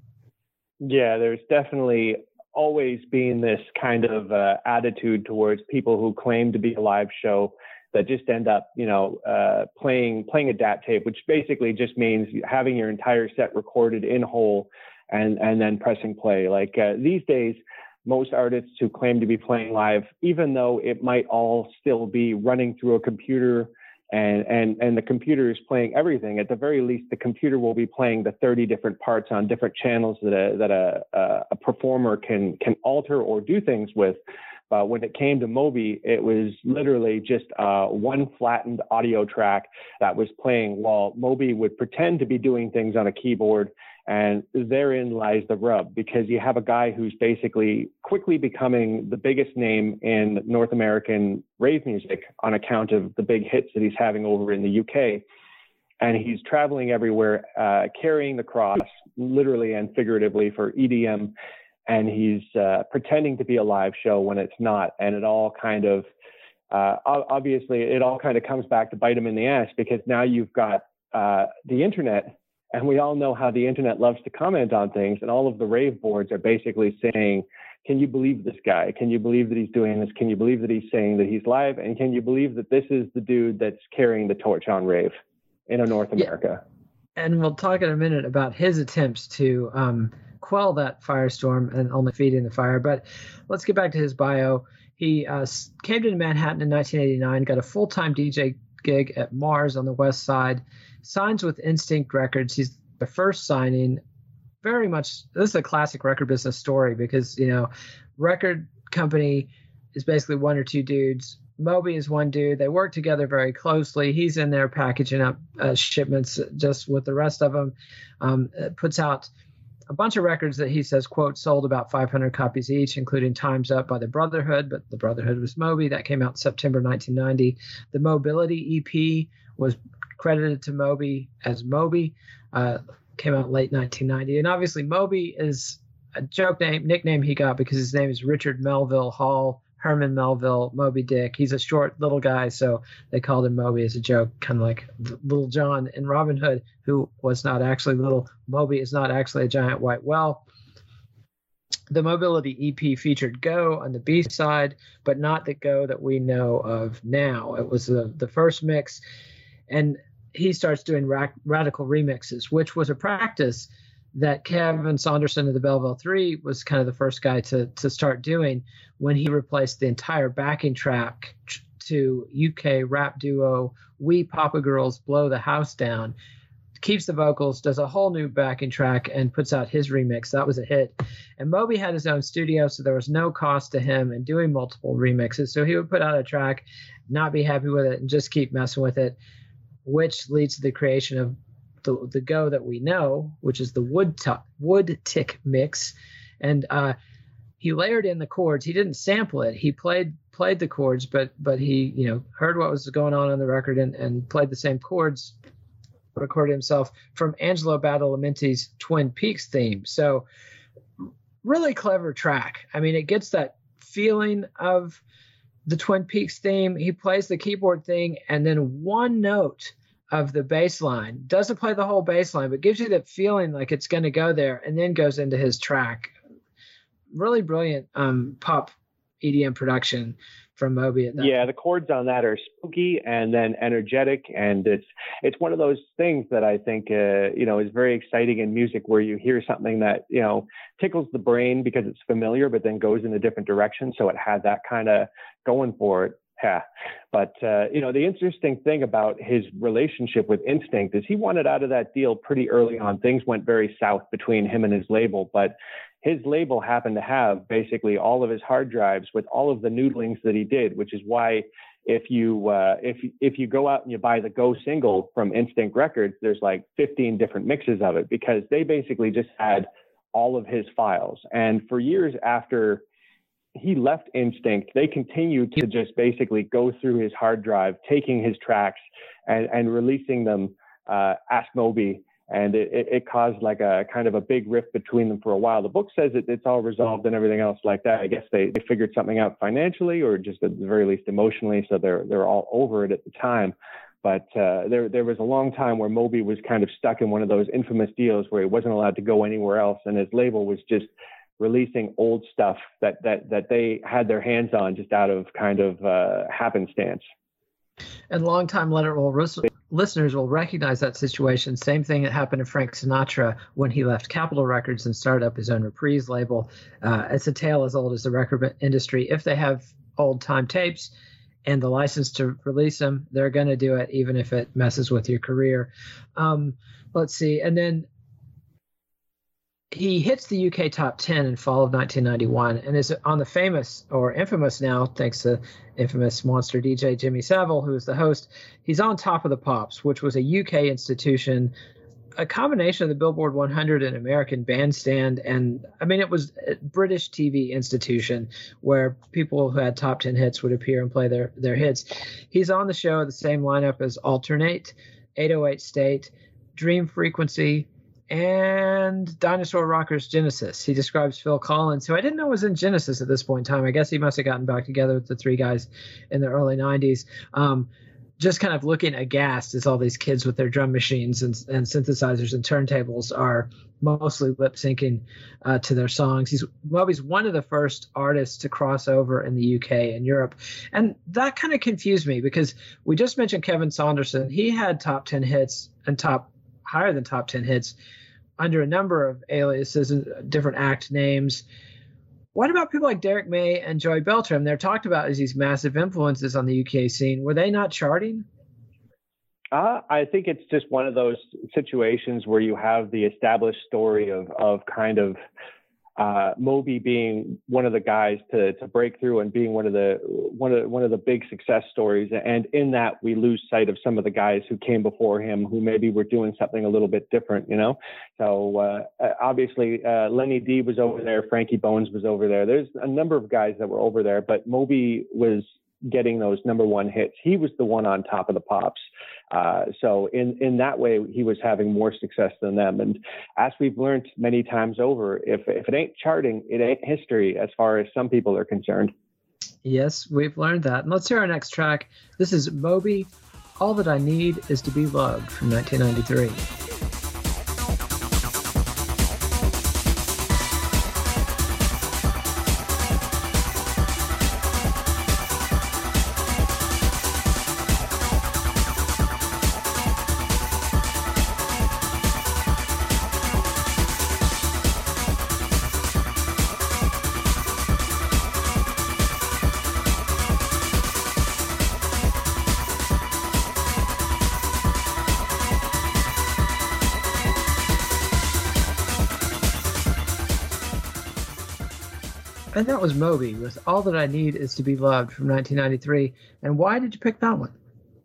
Yeah, there's definitely always been this kind of uh, attitude towards people who claim to be a live show that just end up, you know, uh, playing playing a D A T tape, which basically just means having your entire set recorded in whole and and then pressing play. Like uh, these days, most artists who claim to be playing live, even though it might all still be running through a computer and and and the computer is playing everything, at the very least, the computer will be playing the thirty different parts on different channels that a that a a, a performer can can alter or do things with. But when it came to Moby, it was literally just uh, one flattened audio track that was playing while Moby would pretend to be doing things on a keyboard. And therein lies the rub, because you have a guy who's basically quickly becoming the biggest name in North American rave music on account of the big hits that he's having over in the U K. And he's traveling everywhere, uh, carrying the cross, literally and figuratively, for E D M. And he's uh, pretending to be a live show when it's not. And it all kind of, uh, obviously, it all kind of comes back to bite him in the ass, because now you've got uh, the internet. And we all know how the internet loves to comment on things. And all of the rave boards are basically saying, can you believe this guy? Can you believe that he's doing this? Can you believe that he's saying that he's live? And can you believe that this is the dude that's carrying the torch on rave in a North America? Yeah. And we'll talk in a minute about his attempts to um, quell that firestorm and only feeding the fire. But let's get back to his bio. He uh, came to Manhattan in nineteen eighty-nine, got a full-time D J gig at Mars on the West Side, signs with Instinct Records. He's the first signing. Very much, this is a classic record business story, because, you know, record company is basically one or two dudes. Moby is one dude. They work together very closely. He's in there packaging up uh, shipments just with the rest of them. Um, puts out a bunch of records that he says, quote, sold about five hundred copies each, including Time's Up by the Brotherhood, but the Brotherhood was Moby. That came out in September nineteen ninety. The Mobility E P was credited to Moby as Moby, uh, came out late nineteen ninety. And obviously Moby is a joke name, nickname he got because his name is Richard Melville Hall, Herman Melville, Moby Dick. He's a short little guy, so they called him Moby as a joke, kind of like Little John in Robin Hood, who was not actually little. Moby is not actually a giant white whale. The Mobility E P featured Go on the B side, but not the Go that we know of now. It was the, the first mix, and he starts doing ra- radical remixes, which was a practice that Kevin Saunderson of the Belleville Three was kind of the first guy to to start doing when he replaced the entire backing track to U K rap duo We Papa Girls Blow the House Down. Keeps the vocals, does a whole new backing track, and puts out his remix. That was a hit. And Moby had his own studio, so there was no cost to him in doing multiple remixes. So he would put out a track, not be happy with it, and just keep messing with it, which leads to the creation of the, the Go that we know, which is the wood, t- wood tick mix. And uh, he layered in the chords. He didn't sample it. He played played the chords, but but he you know heard what was going on on the record and, and played the same chords, recorded himself from Angelo Badalamenti's Twin Peaks theme. So really clever track. I mean, it gets that feeling of the Twin Peaks theme. He plays the keyboard thing and then one note of the bass line. Doesn't play the whole bass line, but gives you that feeling like it's going to go there, and then goes into his track. Really brilliant um, pop E D M production from Moby. At that yeah, point. The chords on that are spooky and then energetic, and it's it's one of those things that I think uh, you know is very exciting in music, where you hear something that you know tickles the brain because it's familiar, but then goes in a different direction. So it had that kind of going for it. Yeah. But, uh, you know, the interesting thing about his relationship with Instinct is he wanted out of that deal pretty early on. Things went very south between him and his label, but his label happened to have basically all of his hard drives with all of the noodlings that he did, which is why if you uh, if if you go out and you buy the Go single from Instinct Records, there's like fifteen different mixes of it, because they basically just had all of his files. And for years after he left Instinct, they continued to just basically go through his hard drive, taking his tracks and, and releasing them, uh, Ask Moby. And it, it, it caused like a kind of a big rift between them for a while. The book says that it's all resolved and everything else like that. I guess they, they figured something out financially, or just at the very least emotionally. So they're, they're all over it at the time. But uh, there, there was a long time where Moby was kind of stuck in one of those infamous deals where he wasn't allowed to go anywhere else. And his label was just releasing old stuff that that that they had their hands on just out of kind of uh, happenstance. And longtime Let It Roll ris- listeners will recognize that situation. Same thing that happened to Frank Sinatra when he left Capitol Records and started up his own Reprise label. Uh, it's a tale as old as the record industry. If they have old time tapes and the license to release them, they're going to do it, even if it messes with your career. Um, let's see. And then he hits the U K top ten in fall of nineteen ninety-one and is on the famous, or infamous now, thanks to infamous monster D J Jimmy Savile, who is the host. He's on Top of the Pops, which was a U K institution, a combination of the Billboard one hundred and American Bandstand. And I mean, it was a British T V institution where people who had top ten hits would appear and play their, their hits. He's on the show, the same lineup as Alternate, eight oh eight State, Dream Frequency, and Dinosaur Rockers Genesis. He describes Phil Collins, who I didn't know was in Genesis at this point in time. I guess he must have gotten back together with the three guys in the early nineties. Um, just kind of looking aghast as all these kids with their drum machines and, and synthesizers and turntables are mostly lip syncing uh, to their songs. He's Moby's one of the first artists to cross over in the U K and Europe. And that kind of confused me, because we just mentioned Kevin Saunderson. He had top ten hits and top higher than top ten hits under a number of aliases and different act names. What about people like Derek May and Joey Beltram? They're talked about as these massive influences on the U K scene. Were they not charting? Uh, I think it's just one of those situations where you have the established story of of kind of uh, Moby being one of the guys to to break through and being one of the one of one of the big success stories. And in that, we lose sight of some of the guys who came before him, who maybe were doing something a little bit different, you know. So uh, obviously, uh, Lenny D was over there, Frankie Bones was over there. There's a number of guys that were over there, but Moby was getting those number one hits. He was the one on Top of the Pops. Uh, so in, in that way, he was having more success than them. And as we've learned many times over, if, if it ain't charting, it ain't history, as far as some people are concerned. Yes, we've learned that. And let's hear our next track. This is Moby, All That I Need Is to Be Loved, from nineteen ninety-three. And that was Moby with All That I Need Is to Be Loved from nineteen ninety-three. And why did you pick that one?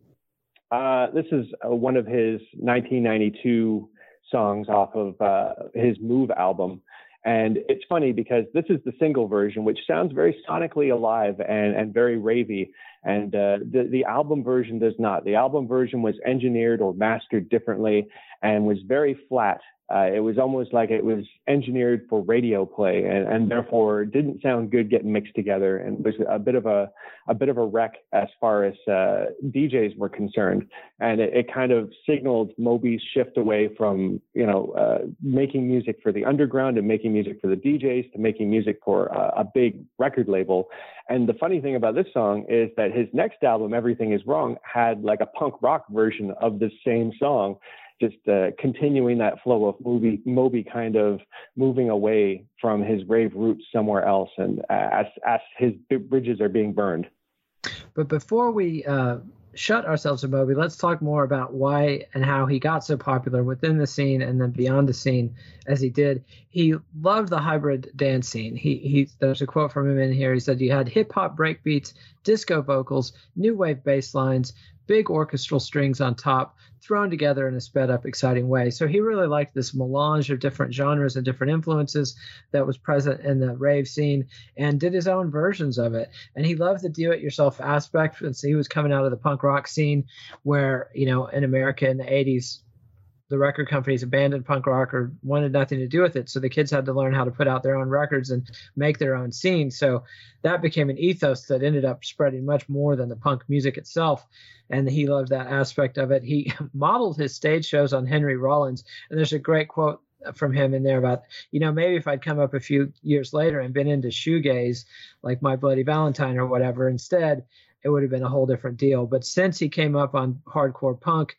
Uh, this is uh, one of his nineteen ninety-two songs off of uh, his Move album. And it's funny because this is the single version, which sounds very sonically alive and, and very ravey. And uh, the, the album version does not. The album version was engineered or mastered differently and was very flat. Uh, it was almost like it was engineered for radio play, and, and therefore didn't sound good getting mixed together, and was a bit of a a bit of a wreck as far as uh, D Js were concerned. And it, it kind of signaled Moby's shift away from you know uh, making music for the underground and making music for the D Js to making music for a, a big record label. And the funny thing about this song is that his next album, Everything Is Wrong, had like a punk rock version of the same song, just uh, continuing that flow of Moby, Moby kind of moving away from his rave roots somewhere else, and uh, as, as his bridges are being burned. But before we uh, shut ourselves to Moby, let's talk more about why and how he got so popular within the scene and then beyond the scene as he did. He loved the hybrid dance scene. He, he there's a quote from him in here. He said, "You had hip-hop breakbeats, disco vocals, new wave bass lines, big orchestral strings on top, thrown together in a sped up, exciting way." So he really liked this melange of different genres and different influences that was present in the rave scene, and did his own versions of it. And he loved the do-it-yourself aspect. And so he was coming out of the punk rock scene where, you know, in America in the eighties, the record companies abandoned punk rock or wanted nothing to do with it. So the kids had to learn how to put out their own records and make their own scene. So that became an ethos that ended up spreading much more than the punk music itself. And he loved that aspect of it. He modeled his stage shows on Henry Rollins. And there's a great quote from him in there about, you know, maybe if I'd come up a few years later and been into shoegaze, like My Bloody Valentine or whatever, instead, it would have been a whole different deal. But since he came up on hardcore punk,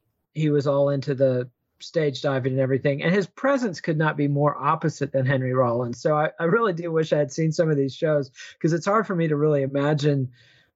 he was all into the stage diving and everything. And his presence could not be more opposite than Henry Rollins. So I, I really do wish I had seen some of these shows, because it's hard for me to really imagine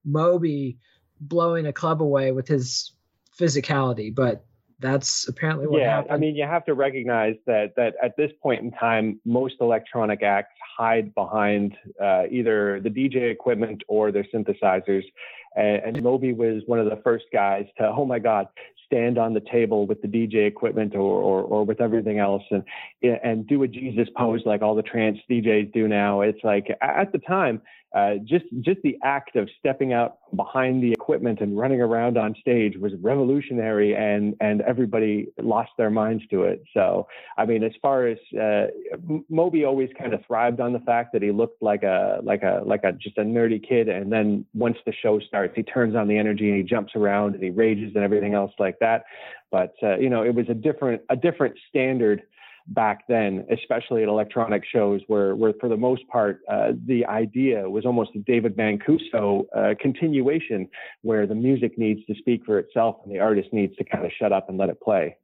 Moby blowing a club away with his physicality. But that's apparently what yeah, happened. I mean, you have to recognize that that at this point in time, most electronic acts hide behind uh, either the D J equipment or their synthesizers. And, and Moby was one of the first guys to, oh my God, stand on the table with the D J equipment or, or, or with everything else and, and do a Jesus pose like all the trance D Js do now. It's like at the time, uh, just, just the act of stepping out behind the equipment and running around on stage was revolutionary, and, and everybody lost their minds to it. So, I mean, as far as uh, Moby always kind of thrived on the fact that he looked like a, like a, like a, just a nerdy kid. And then once the show starts, he turns on the energy and he jumps around and he rages and everything else like that. But, uh, you know, it was a different, a different standard back then, especially at electronic shows where, where for the most part, uh, the idea was almost a David Mancuso uh, continuation, where the music needs to speak for itself and the artist needs to kind of shut up and let it play.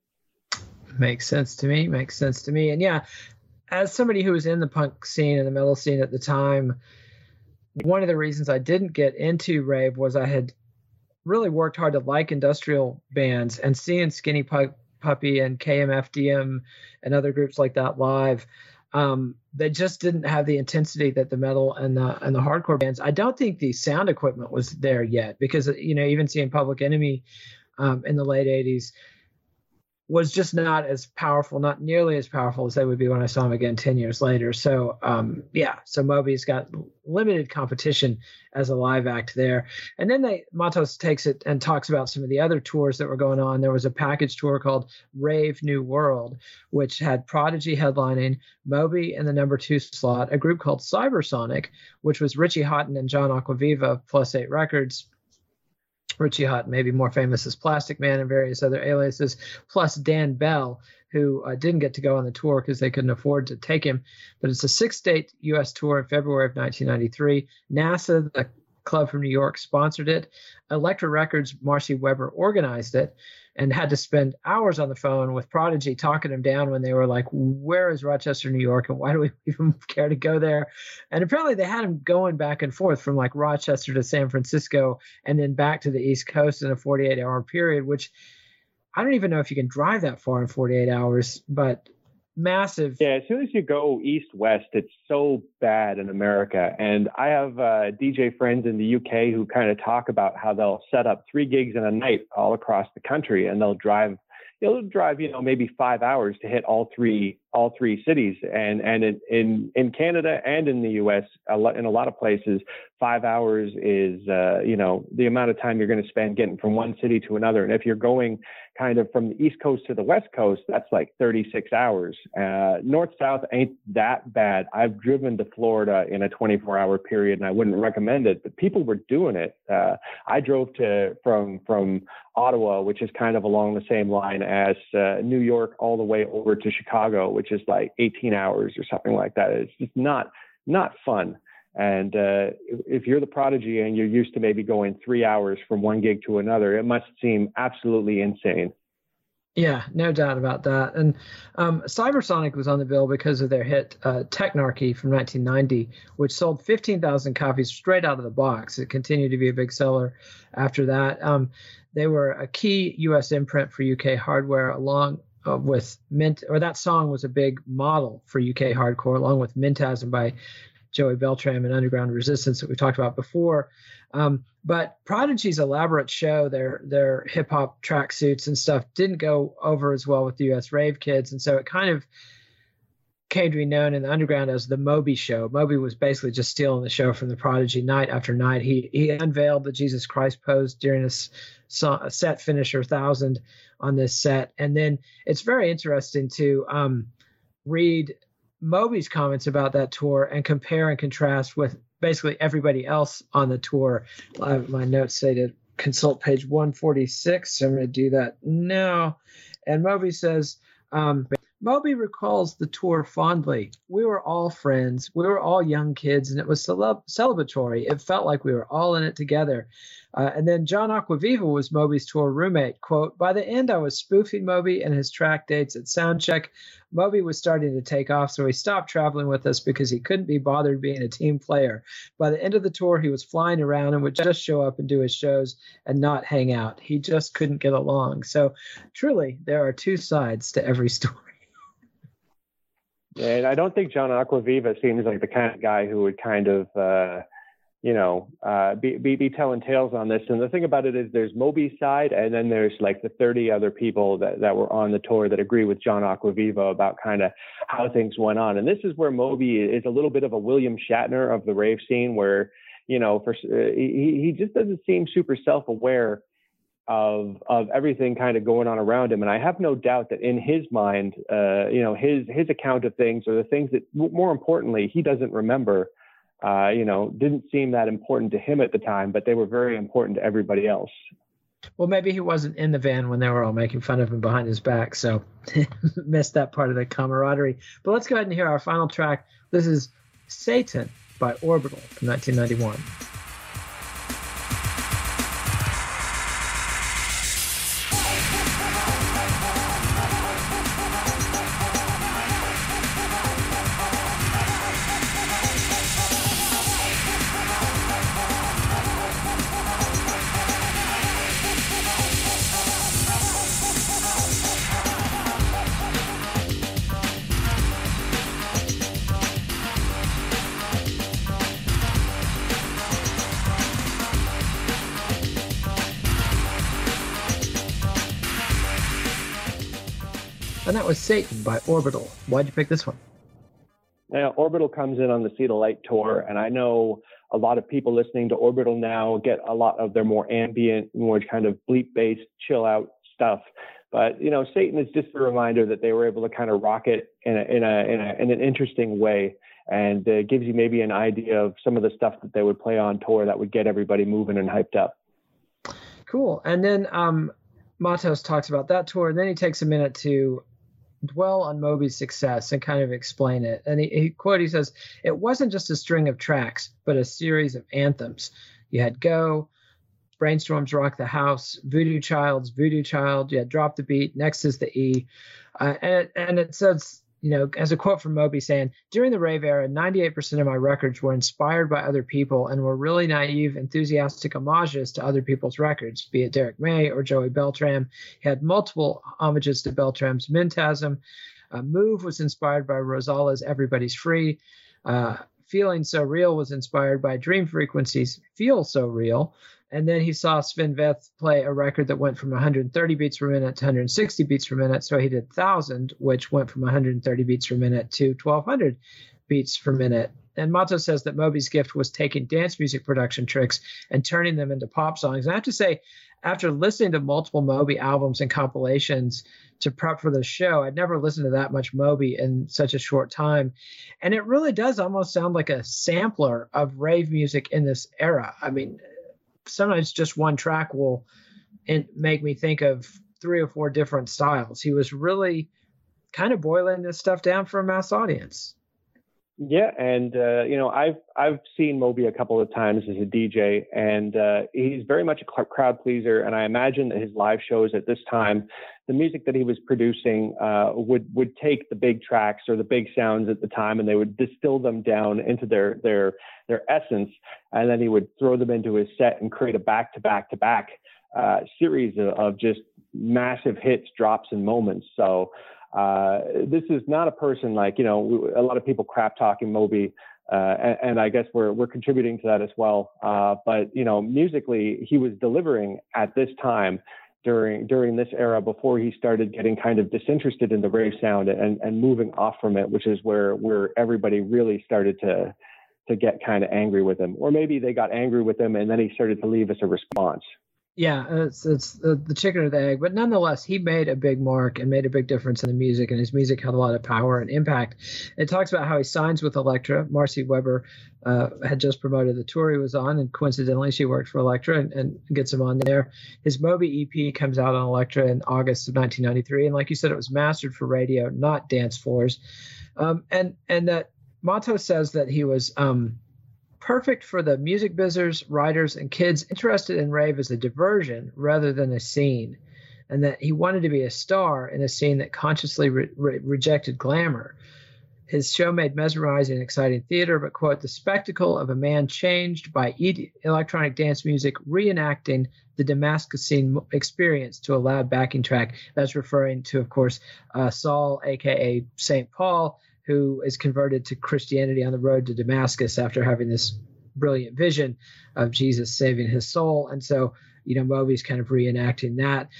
Makes sense to me. Makes sense to me. And yeah, as somebody who was in the punk scene and the metal scene at the time, one of the reasons I didn't get into rave was I had really worked hard to like industrial bands, and seeing Skinny Puppy and K M F D M and other groups like that live, um, they just didn't have the intensity that the metal and the and the hardcore bands. I don't think the sound equipment was there yet, because, you know, even seeing Public Enemy um, in the late eighties was just not as powerful, not nearly as powerful as they would be when I saw them again ten years later. So, um, yeah, so Moby's got limited competition as a live act there. And then they, Matos takes it and talks about some of the other tours that were going on. There was a package tour called Rave New World, which had Prodigy headlining, Moby in the number two slot, a group called Cybersonic, which was Richie Houghton and John Acquaviva, Plus Eight Records. Richie Houghton, maybe more famous as Plastic Man and various other aliases, plus Dan Bell, who uh, didn't get to go on the tour because they couldn't afford to take him. But it's a six-date U S tour in February of nineteen ninety-three. NASA, the club from New York, sponsored it. Elektra Records, Marcy Weber organized it, and had to spend hours on the phone with Prodigy talking him down when they were like, where is Rochester, New York, and why do we even care to go there? And apparently they had him going back and forth from like Rochester to San Francisco and then back to the East Coast in a forty-eight hour period, which I don't even know if you can drive that far in forty-eight hours, but massive. Yeah, as soon as you go east-west, it's so bad in America. And I have uh, D J friends in the U K who kind of talk about how they'll set up three gigs in a night all across the country, and they'll drive, they'll drive, you know, maybe five hours to hit all three, all three cities. And and in in, in Canada and in the U S, a lot, in a lot of places, five hours is, uh, you know, the amount of time you're going to spend getting from one city to another. And if you're going kind of from the East Coast to the West Coast, that's like thirty-six hours. Uh, North-South ain't that bad. I've driven to Florida in a twenty-four hour period, and I wouldn't recommend it, but people were doing it. Uh, I drove to from from Ottawa, which is kind of along the same line as uh, New York, all the way over to Chicago, which is like eighteen hours or something like that. It's just not not fun. And uh, if you're the Prodigy and you're used to maybe going three hours from one gig to another, it must seem absolutely insane. Yeah, no doubt about that. And um, Cybersonic was on the bill because of their hit uh, Technarchy from nineteen ninety, which sold fifteen thousand copies straight out of the box. It continued to be a big seller after that. Um, they were a key U S imprint for U K hardware, along uh, with Mint, or that song was a big model for U K hardcore, along with Mintasm by Joey Beltram and Underground Resistance that we talked about before. Um, but Prodigy's elaborate show, their their hip hop tracksuits and stuff, didn't go over as well with the U S rave kids, and so it kind of came to be known in the underground as the Moby Show. Moby was basically just stealing the show from the Prodigy night after night. He he unveiled the Jesus Christ pose during his a set finisher thousand on this set, and then it's very interesting to um, read Moby's comments about that tour and compare and contrast with basically everybody else on the tour. Uh, my notes say to consult page one forty-six. So I'm going to do that now. And Moby says, um, Moby recalls the tour fondly. We were all friends. We were all young kids, and it was celeb- celebratory. It felt like we were all in it together. Uh, and then John Acquaviva was Moby's tour roommate. Quote, by the end, I was spoofing Moby and his track dates at Soundcheck. Moby was starting to take off, so he stopped traveling with us because he couldn't be bothered being a team player. By the end of the tour, he was flying around and would just show up and do his shows and not hang out. He just couldn't get along. So truly, there are two sides to every story. Yeah, and I don't think John Acquaviva seems like the kind of guy who would kind of, uh, you know, uh, be, be be telling tales on this. And the thing about it is there's Moby's side, and then there's like the thirty other people that, that were on the tour that agree with John Acquaviva about kind of how things went on. And this is where Moby is a little bit of a William Shatner of the rave scene, where, you know, for uh, he, he just doesn't seem super self-aware of of everything kind of going on around him. And I have no doubt that in his mind, uh, you know, his his account of things, or the things that, more importantly, he doesn't remember, uh, you know, didn't seem that important to him at the time, but they were very important to everybody else. Well, maybe he wasn't in the van when they were all making fun of him behind his back, so missed that part of the camaraderie. But let's go ahead and hear our final track. This is Satan by Orbital from nineteen ninety-one. And that was Satan by Orbital. Why'd you pick this one? Now, Orbital comes in on the See the Light tour, and I know a lot of people listening to Orbital now get a lot of their more ambient, more kind of bleep-based, chill-out stuff. But, you know, Satan is just a reminder that they were able to kind of rock it in a, in a, in, a, in an interesting way, and uh, gives you maybe an idea of some of the stuff that they would play on tour that would get everybody moving and hyped up. Cool. And then um, Matos talks about that tour, and then he takes a minute to dwell on Moby's success and kind of explain it. And he, he quote, he says, it wasn't just a string of tracks, but a series of anthems. You had Go, Brainstorm's Rock the House, Voodoo Child's Voodoo Child, you had Drop the Beat, Next is the E. Uh, and, it, and it says, you know, as a quote from Moby saying, during the rave era, ninety-eight percent of my records were inspired by other people and were really naive, enthusiastic homages to other people's records, be it Derek May or Joey Beltram. He had multiple homages to Beltram's Mintasm. Uh, Move was inspired by Rosala's Everybody's Free. Uh, Feeling So Real was inspired by Dream Frequency's Feel So Real. And then he saw Sven Väth play a record that went from one hundred thirty beats per minute to one hundred sixty beats per minute. So he did one thousand, which went from one hundred thirty beats per minute to twelve hundred beats per minute. And Mato says that Moby's gift was taking dance music production tricks and turning them into pop songs. And I have to say, after listening to multiple Moby albums and compilations to prep for the show, I'd never listened to that much Moby in such a short time. And it really does almost sound like a sampler of rave music in this era. I mean, sometimes just one track will make me think of three or four different styles. He was really kind of boiling this stuff down for a mass audience. Yeah, and uh, you know, I've I've seen Moby a couple of times as a D J, and uh, he's very much a crowd pleaser. And I imagine that his live shows at this time, the music that he was producing uh, would would take the big tracks or the big sounds at the time, and they would distill them down into their their their essence, and then he would throw them into his set and create a back to back to back uh, series of, of just massive hits, drops, and moments. So. Uh, this is not a person like, you know, a lot of people crap talking Moby, uh, and, and I guess we're we're contributing to that as well. Uh, but, you know, musically, he was delivering at this time during during this era before he started getting kind of disinterested in the rave sound and, and moving off from it, which is where where everybody really started to to get kind of angry with him. Or maybe they got angry with him and then he started to leave as a response. Yeah, it's it's the, the chicken or the egg, but nonetheless, he made a big mark and made a big difference in the music, and his music had a lot of power and impact. It talks about how he signs with Elektra. Marcy Weber uh, had just promoted the tour he was on, and coincidentally, she worked for Elektra and, and gets him on there. His Moby E P comes out on Elektra in August of nineteen ninety-three, and like you said, it was mastered for radio, not dance floors. Um, and and that Mato says that he was um, perfect for the music bizzers, writers, and kids interested in rave as a diversion rather than a scene, and that he wanted to be a star in a scene that consciously re- re- rejected glamour. His show made mesmerizing and exciting theater, but, quote, the spectacle of a man changed by e- electronic dance music reenacting the Damascus experience to a loud backing track. That's referring to, of course, uh, Saul, a k a. Saint Paul, who is converted to Christianity on the road to Damascus after having this brilliant vision of Jesus saving his soul. And so, you know, Moby's kind of reenacting that.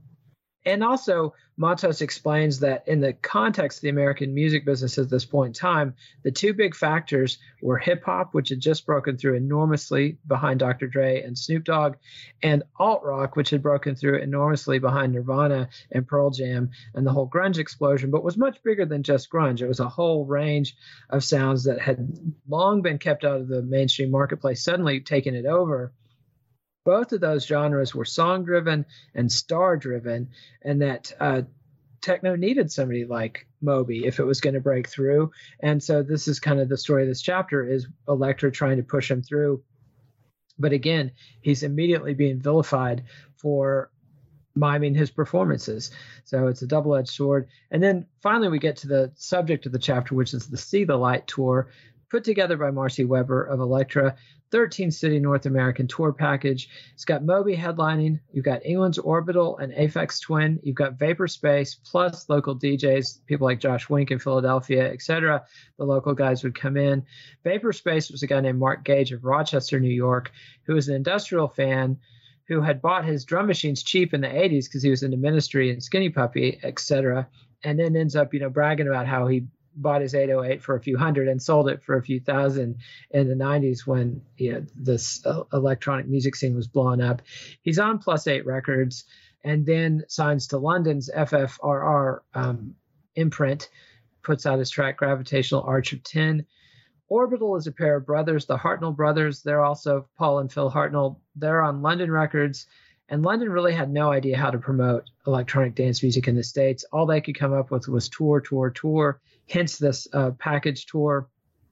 And also, Matos explains that in the context of the American music business at this point in time, the two big factors were hip-hop, which had just broken through enormously behind Doctor Dre and Snoop Dogg, and alt-rock, which had broken through enormously behind Nirvana and Pearl Jam and the whole grunge explosion, but was much bigger than just grunge. It was a whole range of sounds that had long been kept out of the mainstream marketplace, suddenly taking it over. Both of those genres were song-driven and star-driven, and that uh, techno needed somebody like Moby if it was going to break through. And so this is kind of the story of this chapter, is Elektra trying to push him through. But again, he's immediately being vilified for miming his performances. So it's a double-edged sword. And then finally we get to the subject of the chapter, which is the See the Light tour, put together by Marcy Weber of Elektra, thirteen-city North American tour package. It's got Moby headlining. You've got England's Orbital and Aphex Twin. You've got Vapor Space, plus local D Js, people like Josh Wink in Philadelphia, et cetera. The local guys would come in. Vapor Space was a guy named Mark Gage of Rochester, New York, who was an industrial fan who had bought his drum machines cheap in the eighties because he was into Ministry and Skinny Puppy, et cetera, and then ends up, you know, bragging about how he bought his eight oh eight for a few hundred and sold it for a few thousand in the nineties when, you know, this uh, electronic music scene was blowing up. He's on Plus Eight Records and then signs to London's F F R R um, imprint, puts out his track Gravitational Arch of Tin. Orbital is a pair of brothers, the Hartnell brothers. They're also Paul and Phil Hartnell. They're on London Records. And London really had no idea how to promote electronic dance music in the States. All they could come up with was tour, tour, tour, hence this uh, package tour.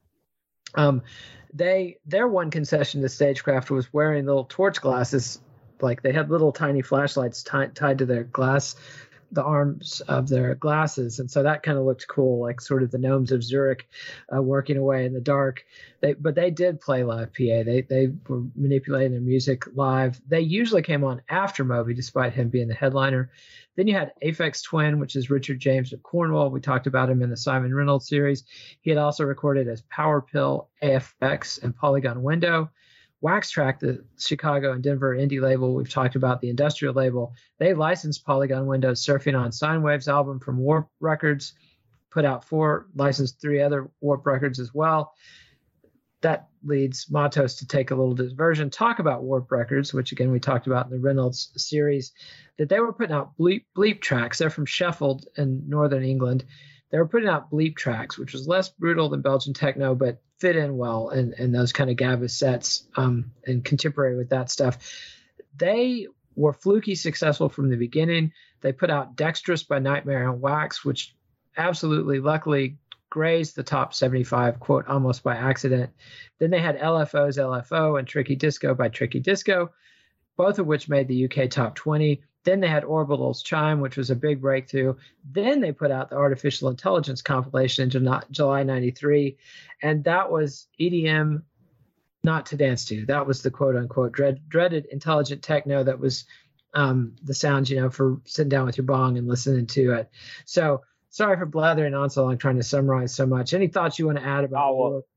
Um, they Their one concession to Stagecraft was wearing little torch glasses. Like they had little tiny flashlights t- tied to their glass the arms of their glasses. And so that kind of looked cool, like sort of the gnomes of Zurich uh, working away in the dark. They, but they did play live P A. They they were manipulating their music live. They usually came on after Moby, despite him being the headliner. Then you had Aphex Twin, which is Richard James of Cornwall. We talked about him in the Simon Reynolds series. He had also recorded as Power Pill, A F X, and Polygon Window. Wax Track, the Chicago and Denver indie label, we've talked about the industrial label. They licensed Polygon Window's Surfing on Sine Waves album from Warp Records, put out four, licensed three other Warp Records as well. That leads Matos to take a little diversion, talk about Warp Records, which again we talked about in the Reynolds series, that they were putting out bleep, bleep tracks. They're from Sheffield in northern England. They were putting out bleep tracks, which was less brutal than Belgian techno, but fit in well in, in those kind of Gabba sets um, and contemporary with that stuff. They were fluky successful from the beginning. They put out Dexterous by Nightmare on Wax, which absolutely, luckily, grazed the top seventy-five, quote, almost by accident. Then they had L F O's L F O and Tricky Disco by Tricky Disco, both of which made the U K top twenty. Then they had Orbital's Chime, which was a big breakthrough. Then they put out the Artificial Intelligence compilation in July ninety-three. And that was E D M not to dance to. That was the quote-unquote dread, dreaded intelligent techno that was um, the sounds, you know, for sitting down with your bong and listening to it. So sorry for blathering on so long, trying to summarize so much. Any thoughts you want to add about oh, well,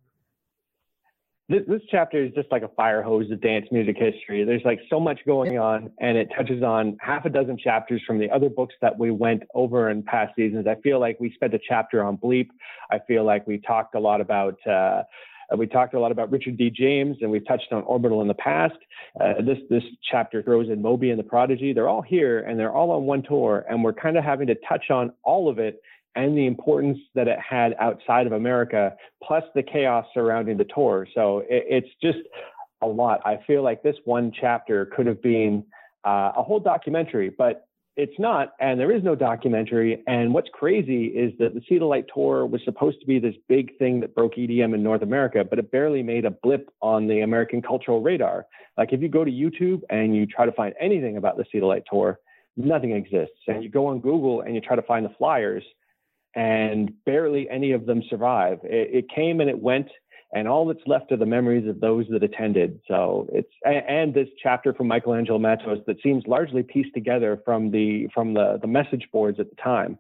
this, this chapter is just like a fire hose of dance music history. There's like so much going on, and it touches on half a dozen chapters from the other books that we went over in past seasons. I feel like we spent a chapter on Bleep. I feel like we talked a lot about uh, we talked a lot about Richard D. James, and we've touched on Orbital in the past. Uh, this this chapter throws in Moby and the Prodigy. They're all here, and they're all on one tour, and we're kind of having to touch on all of it and the importance that it had outside of America, plus the chaos surrounding the tour. So it, it's just a lot. I feel like this one chapter could have been uh, a whole documentary, but it's not, and there is no documentary. And what's crazy is that the Sea to Light tour was supposed to be this big thing that broke E D M in North America, but it barely made a blip on the American cultural radar. Like if you go to YouTube and you try to find anything about the Sea to Light tour, nothing exists. And you go on Google and you try to find the flyers, and barely any of them survive. It, it came and it went, and all that's left are the memories of those that attended. So it's, and, and this chapter from Michelangelo Matos that seems largely pieced together from the from the, the message boards at the time.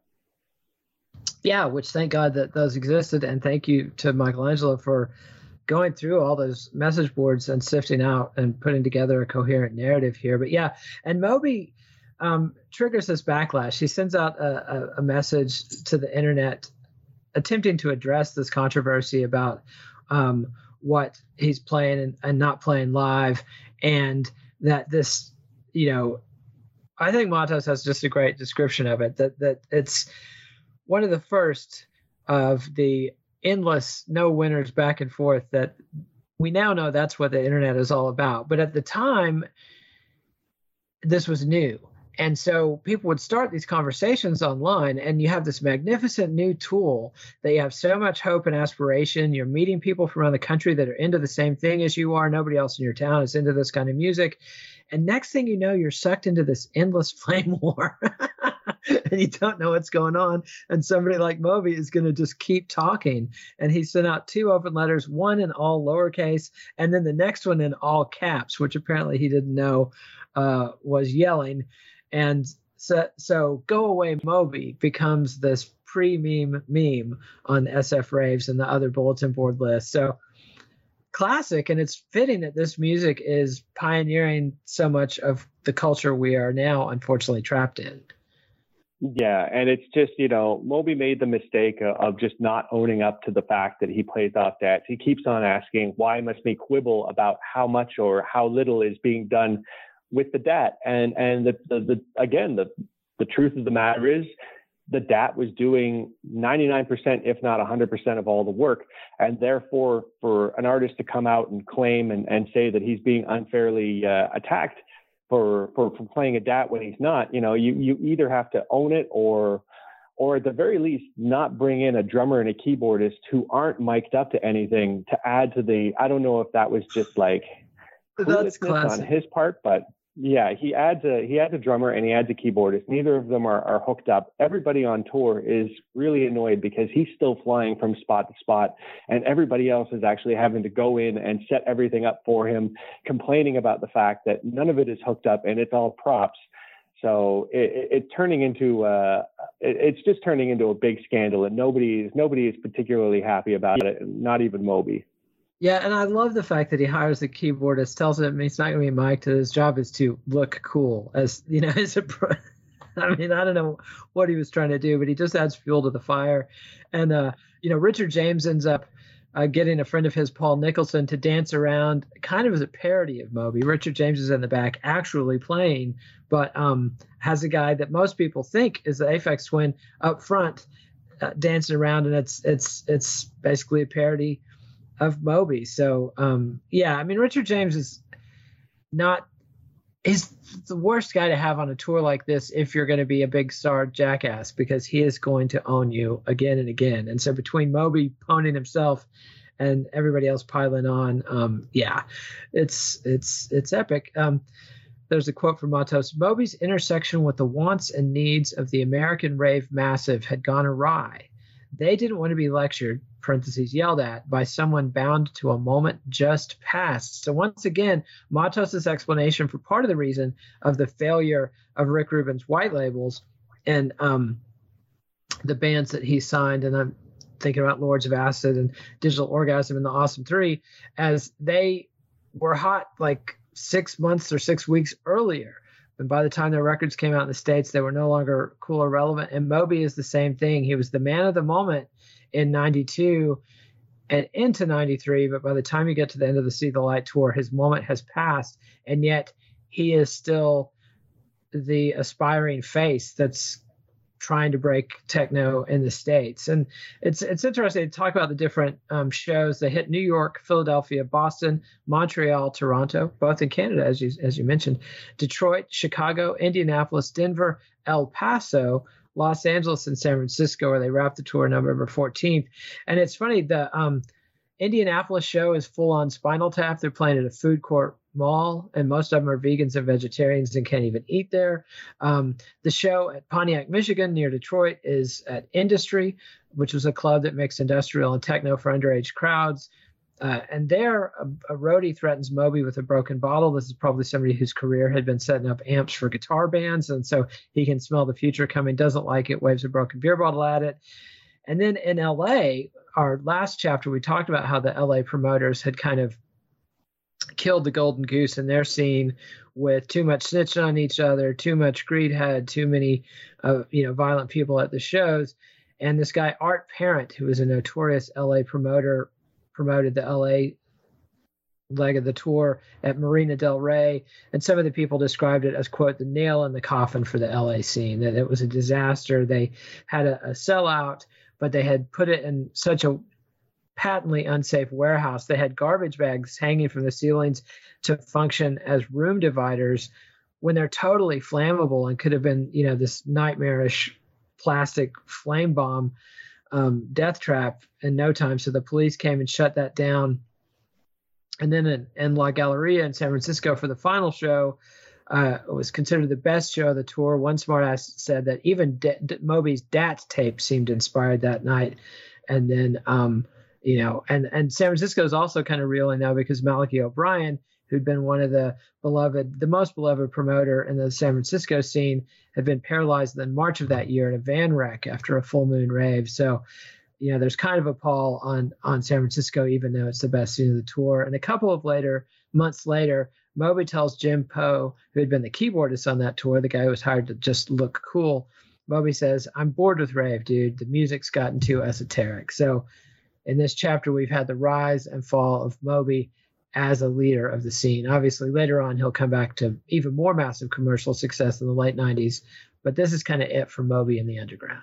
Yeah, which thank God that those existed, and thank you to Michelangelo for going through all those message boards and sifting out and putting together a coherent narrative here. But yeah, and Moby Um, triggers this backlash. He sends out a, a, a message to the internet attempting to address this controversy about um, what he's playing and, and not playing live, and that this, you know, I think Matos has just a great description of it, that that it's one of the first of the endless no winners back and forth that we now know that's what the internet is all about. But at the time, this was new. And so people would start these conversations online, and you have this magnificent new tool that you have so much hope and aspiration. You're meeting people from around the country that are into the same thing as you are. Nobody else in your town is into this kind of music. And next thing you know, you're sucked into this endless flame war and you don't know what's going on. And somebody like Moby is going to just keep talking. And he sent out two open letters, one in all lowercase, and then the next one in all caps, which apparently he didn't know uh, was yelling. And so, so Go Away Moby becomes this pre-meme meme on S F Raves and the other bulletin board lists. So classic, and it's fitting that this music is pioneering so much of the culture we are now unfortunately trapped in. Yeah, and it's just, you know, Moby made the mistake of just not owning up to the fact that he plays off debts. He keeps on asking, why must we quibble about how much or how little is being done with the D A T? And and the, the, the again, the, the truth of the matter is the D A T was doing ninety-nine percent, if not one hundred percent of all the work. And therefore, for an artist to come out and claim and, and say that he's being unfairly uh, attacked for, for, for playing a D A T when he's not, you know, you, you either have to own it or, or at the very least, not bring in a drummer and a keyboardist who aren't mic'd up to anything to add to the, I don't know if that was just like that's classic on his part, but Yeah, he adds a he adds a drummer and he adds a keyboardist. Neither of them are, are hooked up. Everybody on tour is really annoyed because he's still flying from spot to spot, and everybody else is actually having to go in and set everything up for him, complaining about the fact that none of it is hooked up and it's all props. So it, it, it's turning into uh, it, it's just turning into a big scandal, and nobody is nobody is particularly happy about it, not even Moby. Yeah, and I love the fact that he hires the keyboardist, tells him he's not going to be mic'd, and his job is to look cool. As you know, as a pro. I mean, I don't know what he was trying to do, but he just adds fuel to the fire. And uh, you know, Richard James ends up uh, getting a friend of his, Paul Nicholson, to dance around, kind of as a parody of Moby. Richard James is in the back, actually playing, but um, has a guy that most people think is the Aphex Twin up front, uh, dancing around, and it's it's it's basically a parody of Moby. So um yeah, I mean, Richard James is not he's the worst guy to have on a tour like this if you're going to be a big star jackass, because he is going to own you again and again. And so between Moby ponying himself and everybody else piling on, um yeah, it's it's it's epic. Um there's a quote from Matos: Moby's intersection with the wants and needs of the American rave massive had gone awry. They didn't want to be lectured, parentheses, yelled at, by someone bound to a moment just past. So once again, Matos' explanation for part of the reason of the failure of Rick Rubin's white labels and um, the bands that he signed, and I'm thinking about Lords of Acid and Digital Orgasm and the Awesome Three, as they were hot like six months or six weeks earlier. And by the time their records came out in the States, they were no longer cool or relevant. And Moby is the same thing. He was the man of the moment in ninety-two and into ninety-three. But by the time you get to the end of the See the Light tour, his moment has passed. And yet he is still the aspiring face that's trying to break techno in the States. And it's it's interesting to talk about the different um, shows. They hit New York, Philadelphia, Boston, Montreal, Toronto, both in Canada, as you as you mentioned, Detroit, Chicago, Indianapolis, Denver, El Paso, Los Angeles, and San Francisco, where they wrapped the tour November fourteenth. And it's funny, the um, Indianapolis show is full on Spinal Tap. They're playing at a food court mall, and most of them are vegans and vegetarians and can't even eat there. Um, the show at Pontiac, Michigan, near Detroit, is at Industry, which was a club that mixed industrial and techno for underage crowds. Uh, and there, a, a roadie threatens Moby with a broken bottle. This is probably somebody whose career had been setting up amps for guitar bands, and so he can smell the future coming, doesn't like it, waves a broken beer bottle at it. And then in L A, our last chapter, we talked about how the L A promoters had kind of killed the golden goose in their scene with too much snitching on each other, too much greed head, too many uh, you know, violent people at the shows. And this guy, Art Parent, who was a notorious L A promoter, promoted the L A leg of the tour at Marina Del Rey. And some of the people described it as, quote, the nail in the coffin for the L A scene, that it was a disaster. They had a, a sellout, but they had put it in such a patently unsafe warehouse. They had garbage bags hanging from the ceilings to function as room dividers when they're totally flammable and could have been, you know, this nightmarish plastic flame bomb um, death trap in no time. So the police came and shut that down. And then in, in La Galleria in San Francisco for the final show, uh, it was considered the best show of the tour. One smartass said that even D- D- Moby's D A T tape seemed inspired that night. And then, um, you know, and, and San Francisco is also kind of reeling now because Malachi O'Brien, who'd been one of the beloved, the most beloved promoter in the San Francisco scene, had been paralyzed in March of that year in a van wreck after a full moon rave. So, you know, there's kind of a pall on, on San Francisco, even though it's the best scene of the tour. And a couple of later, months later, Moby tells Jim Poe, who had been the keyboardist on that tour, the guy who was hired to just look cool, Moby says, "I'm bored with rave, dude. The music's gotten too esoteric." So in this chapter, we've had the rise and fall of Moby as a leader of the scene. Obviously, later on, he'll come back to even more massive commercial success in the late nineties. But this is kind of it for Moby in the underground.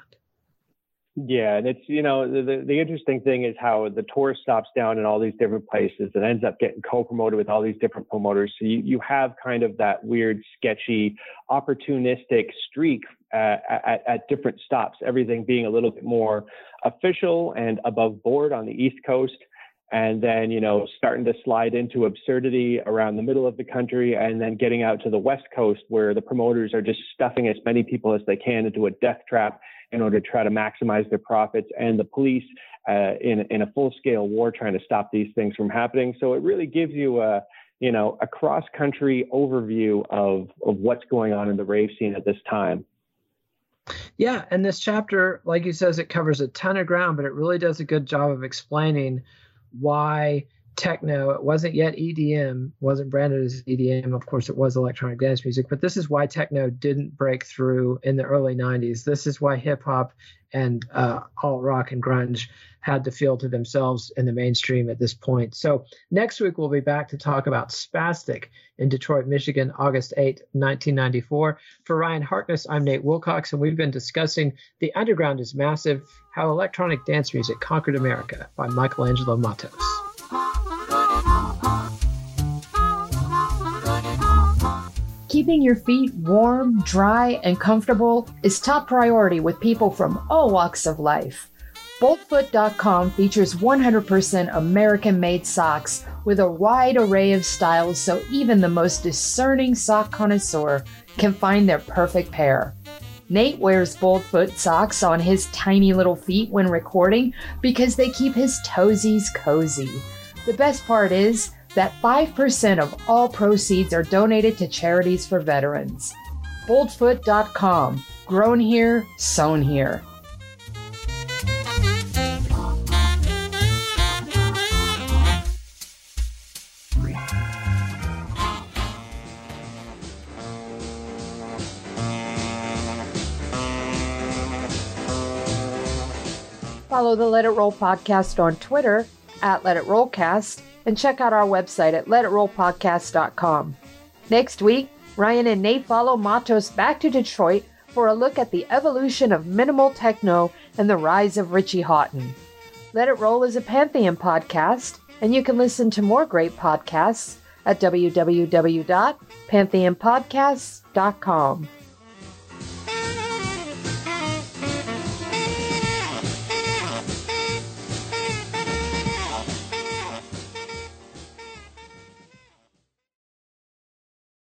Yeah, and it's, you know, the, the interesting thing is how the tour stops down in all these different places and ends up getting co-promoted with all these different promoters. So you, you have kind of that weird, sketchy, opportunistic streak uh, at, at different stops, everything being a little bit more official and above board on the East Coast, and then, you know, starting to slide into absurdity around the middle of the country, and then getting out to the West Coast where the promoters are just stuffing as many people as they can into a death trap in order to try to maximize their profits, and the police uh, in, in a full-scale war trying to stop these things from happening. So it really gives you a, you know, a cross-country overview of, of what's going on in the rave scene at this time. Yeah, and this chapter, like you says, it covers a ton of ground, but it really does a good job of explaining why techno, it wasn't yet E D M, wasn't branded as E D M. Of course, it was electronic dance music, but this is why techno didn't break through in the early nineties. This is why hip hop and uh, alt rock and grunge had to feel to themselves in the mainstream at this point. So next week, we'll be back to talk about Spastic in Detroit, Michigan, August eighth, nineteen ninety-four. For Ryan Harkness, I'm Nate Wilcox, and we've been discussing The Underground is Massive, How Electronic Dance Music Conquered America by Michelangelo Matos. Keeping your feet warm, dry, and comfortable is top priority with people from all walks of life. Bolt Foot dot com features one hundred percent American-made socks with a wide array of styles so even the most discerning sock connoisseur can find their perfect pair. Nate wears Bolt Foot socks on his tiny little feet when recording because they keep his toesies cozy. The best part is that five percent of all proceeds are donated to charities for veterans. Bolt Foot dot com. Grown here, sewn here. Follow the Let It Roll podcast on Twitter at Let It Rollcast, and check out our website at let it roll podcast dot com. Next week, Ryan and Nate follow Matos back to Detroit for a look at the evolution of minimal techno and the rise of Richie Hawtin. Let It Roll is a Pantheon podcast, and you can listen to more great podcasts at w w w dot pantheon podcasts dot com.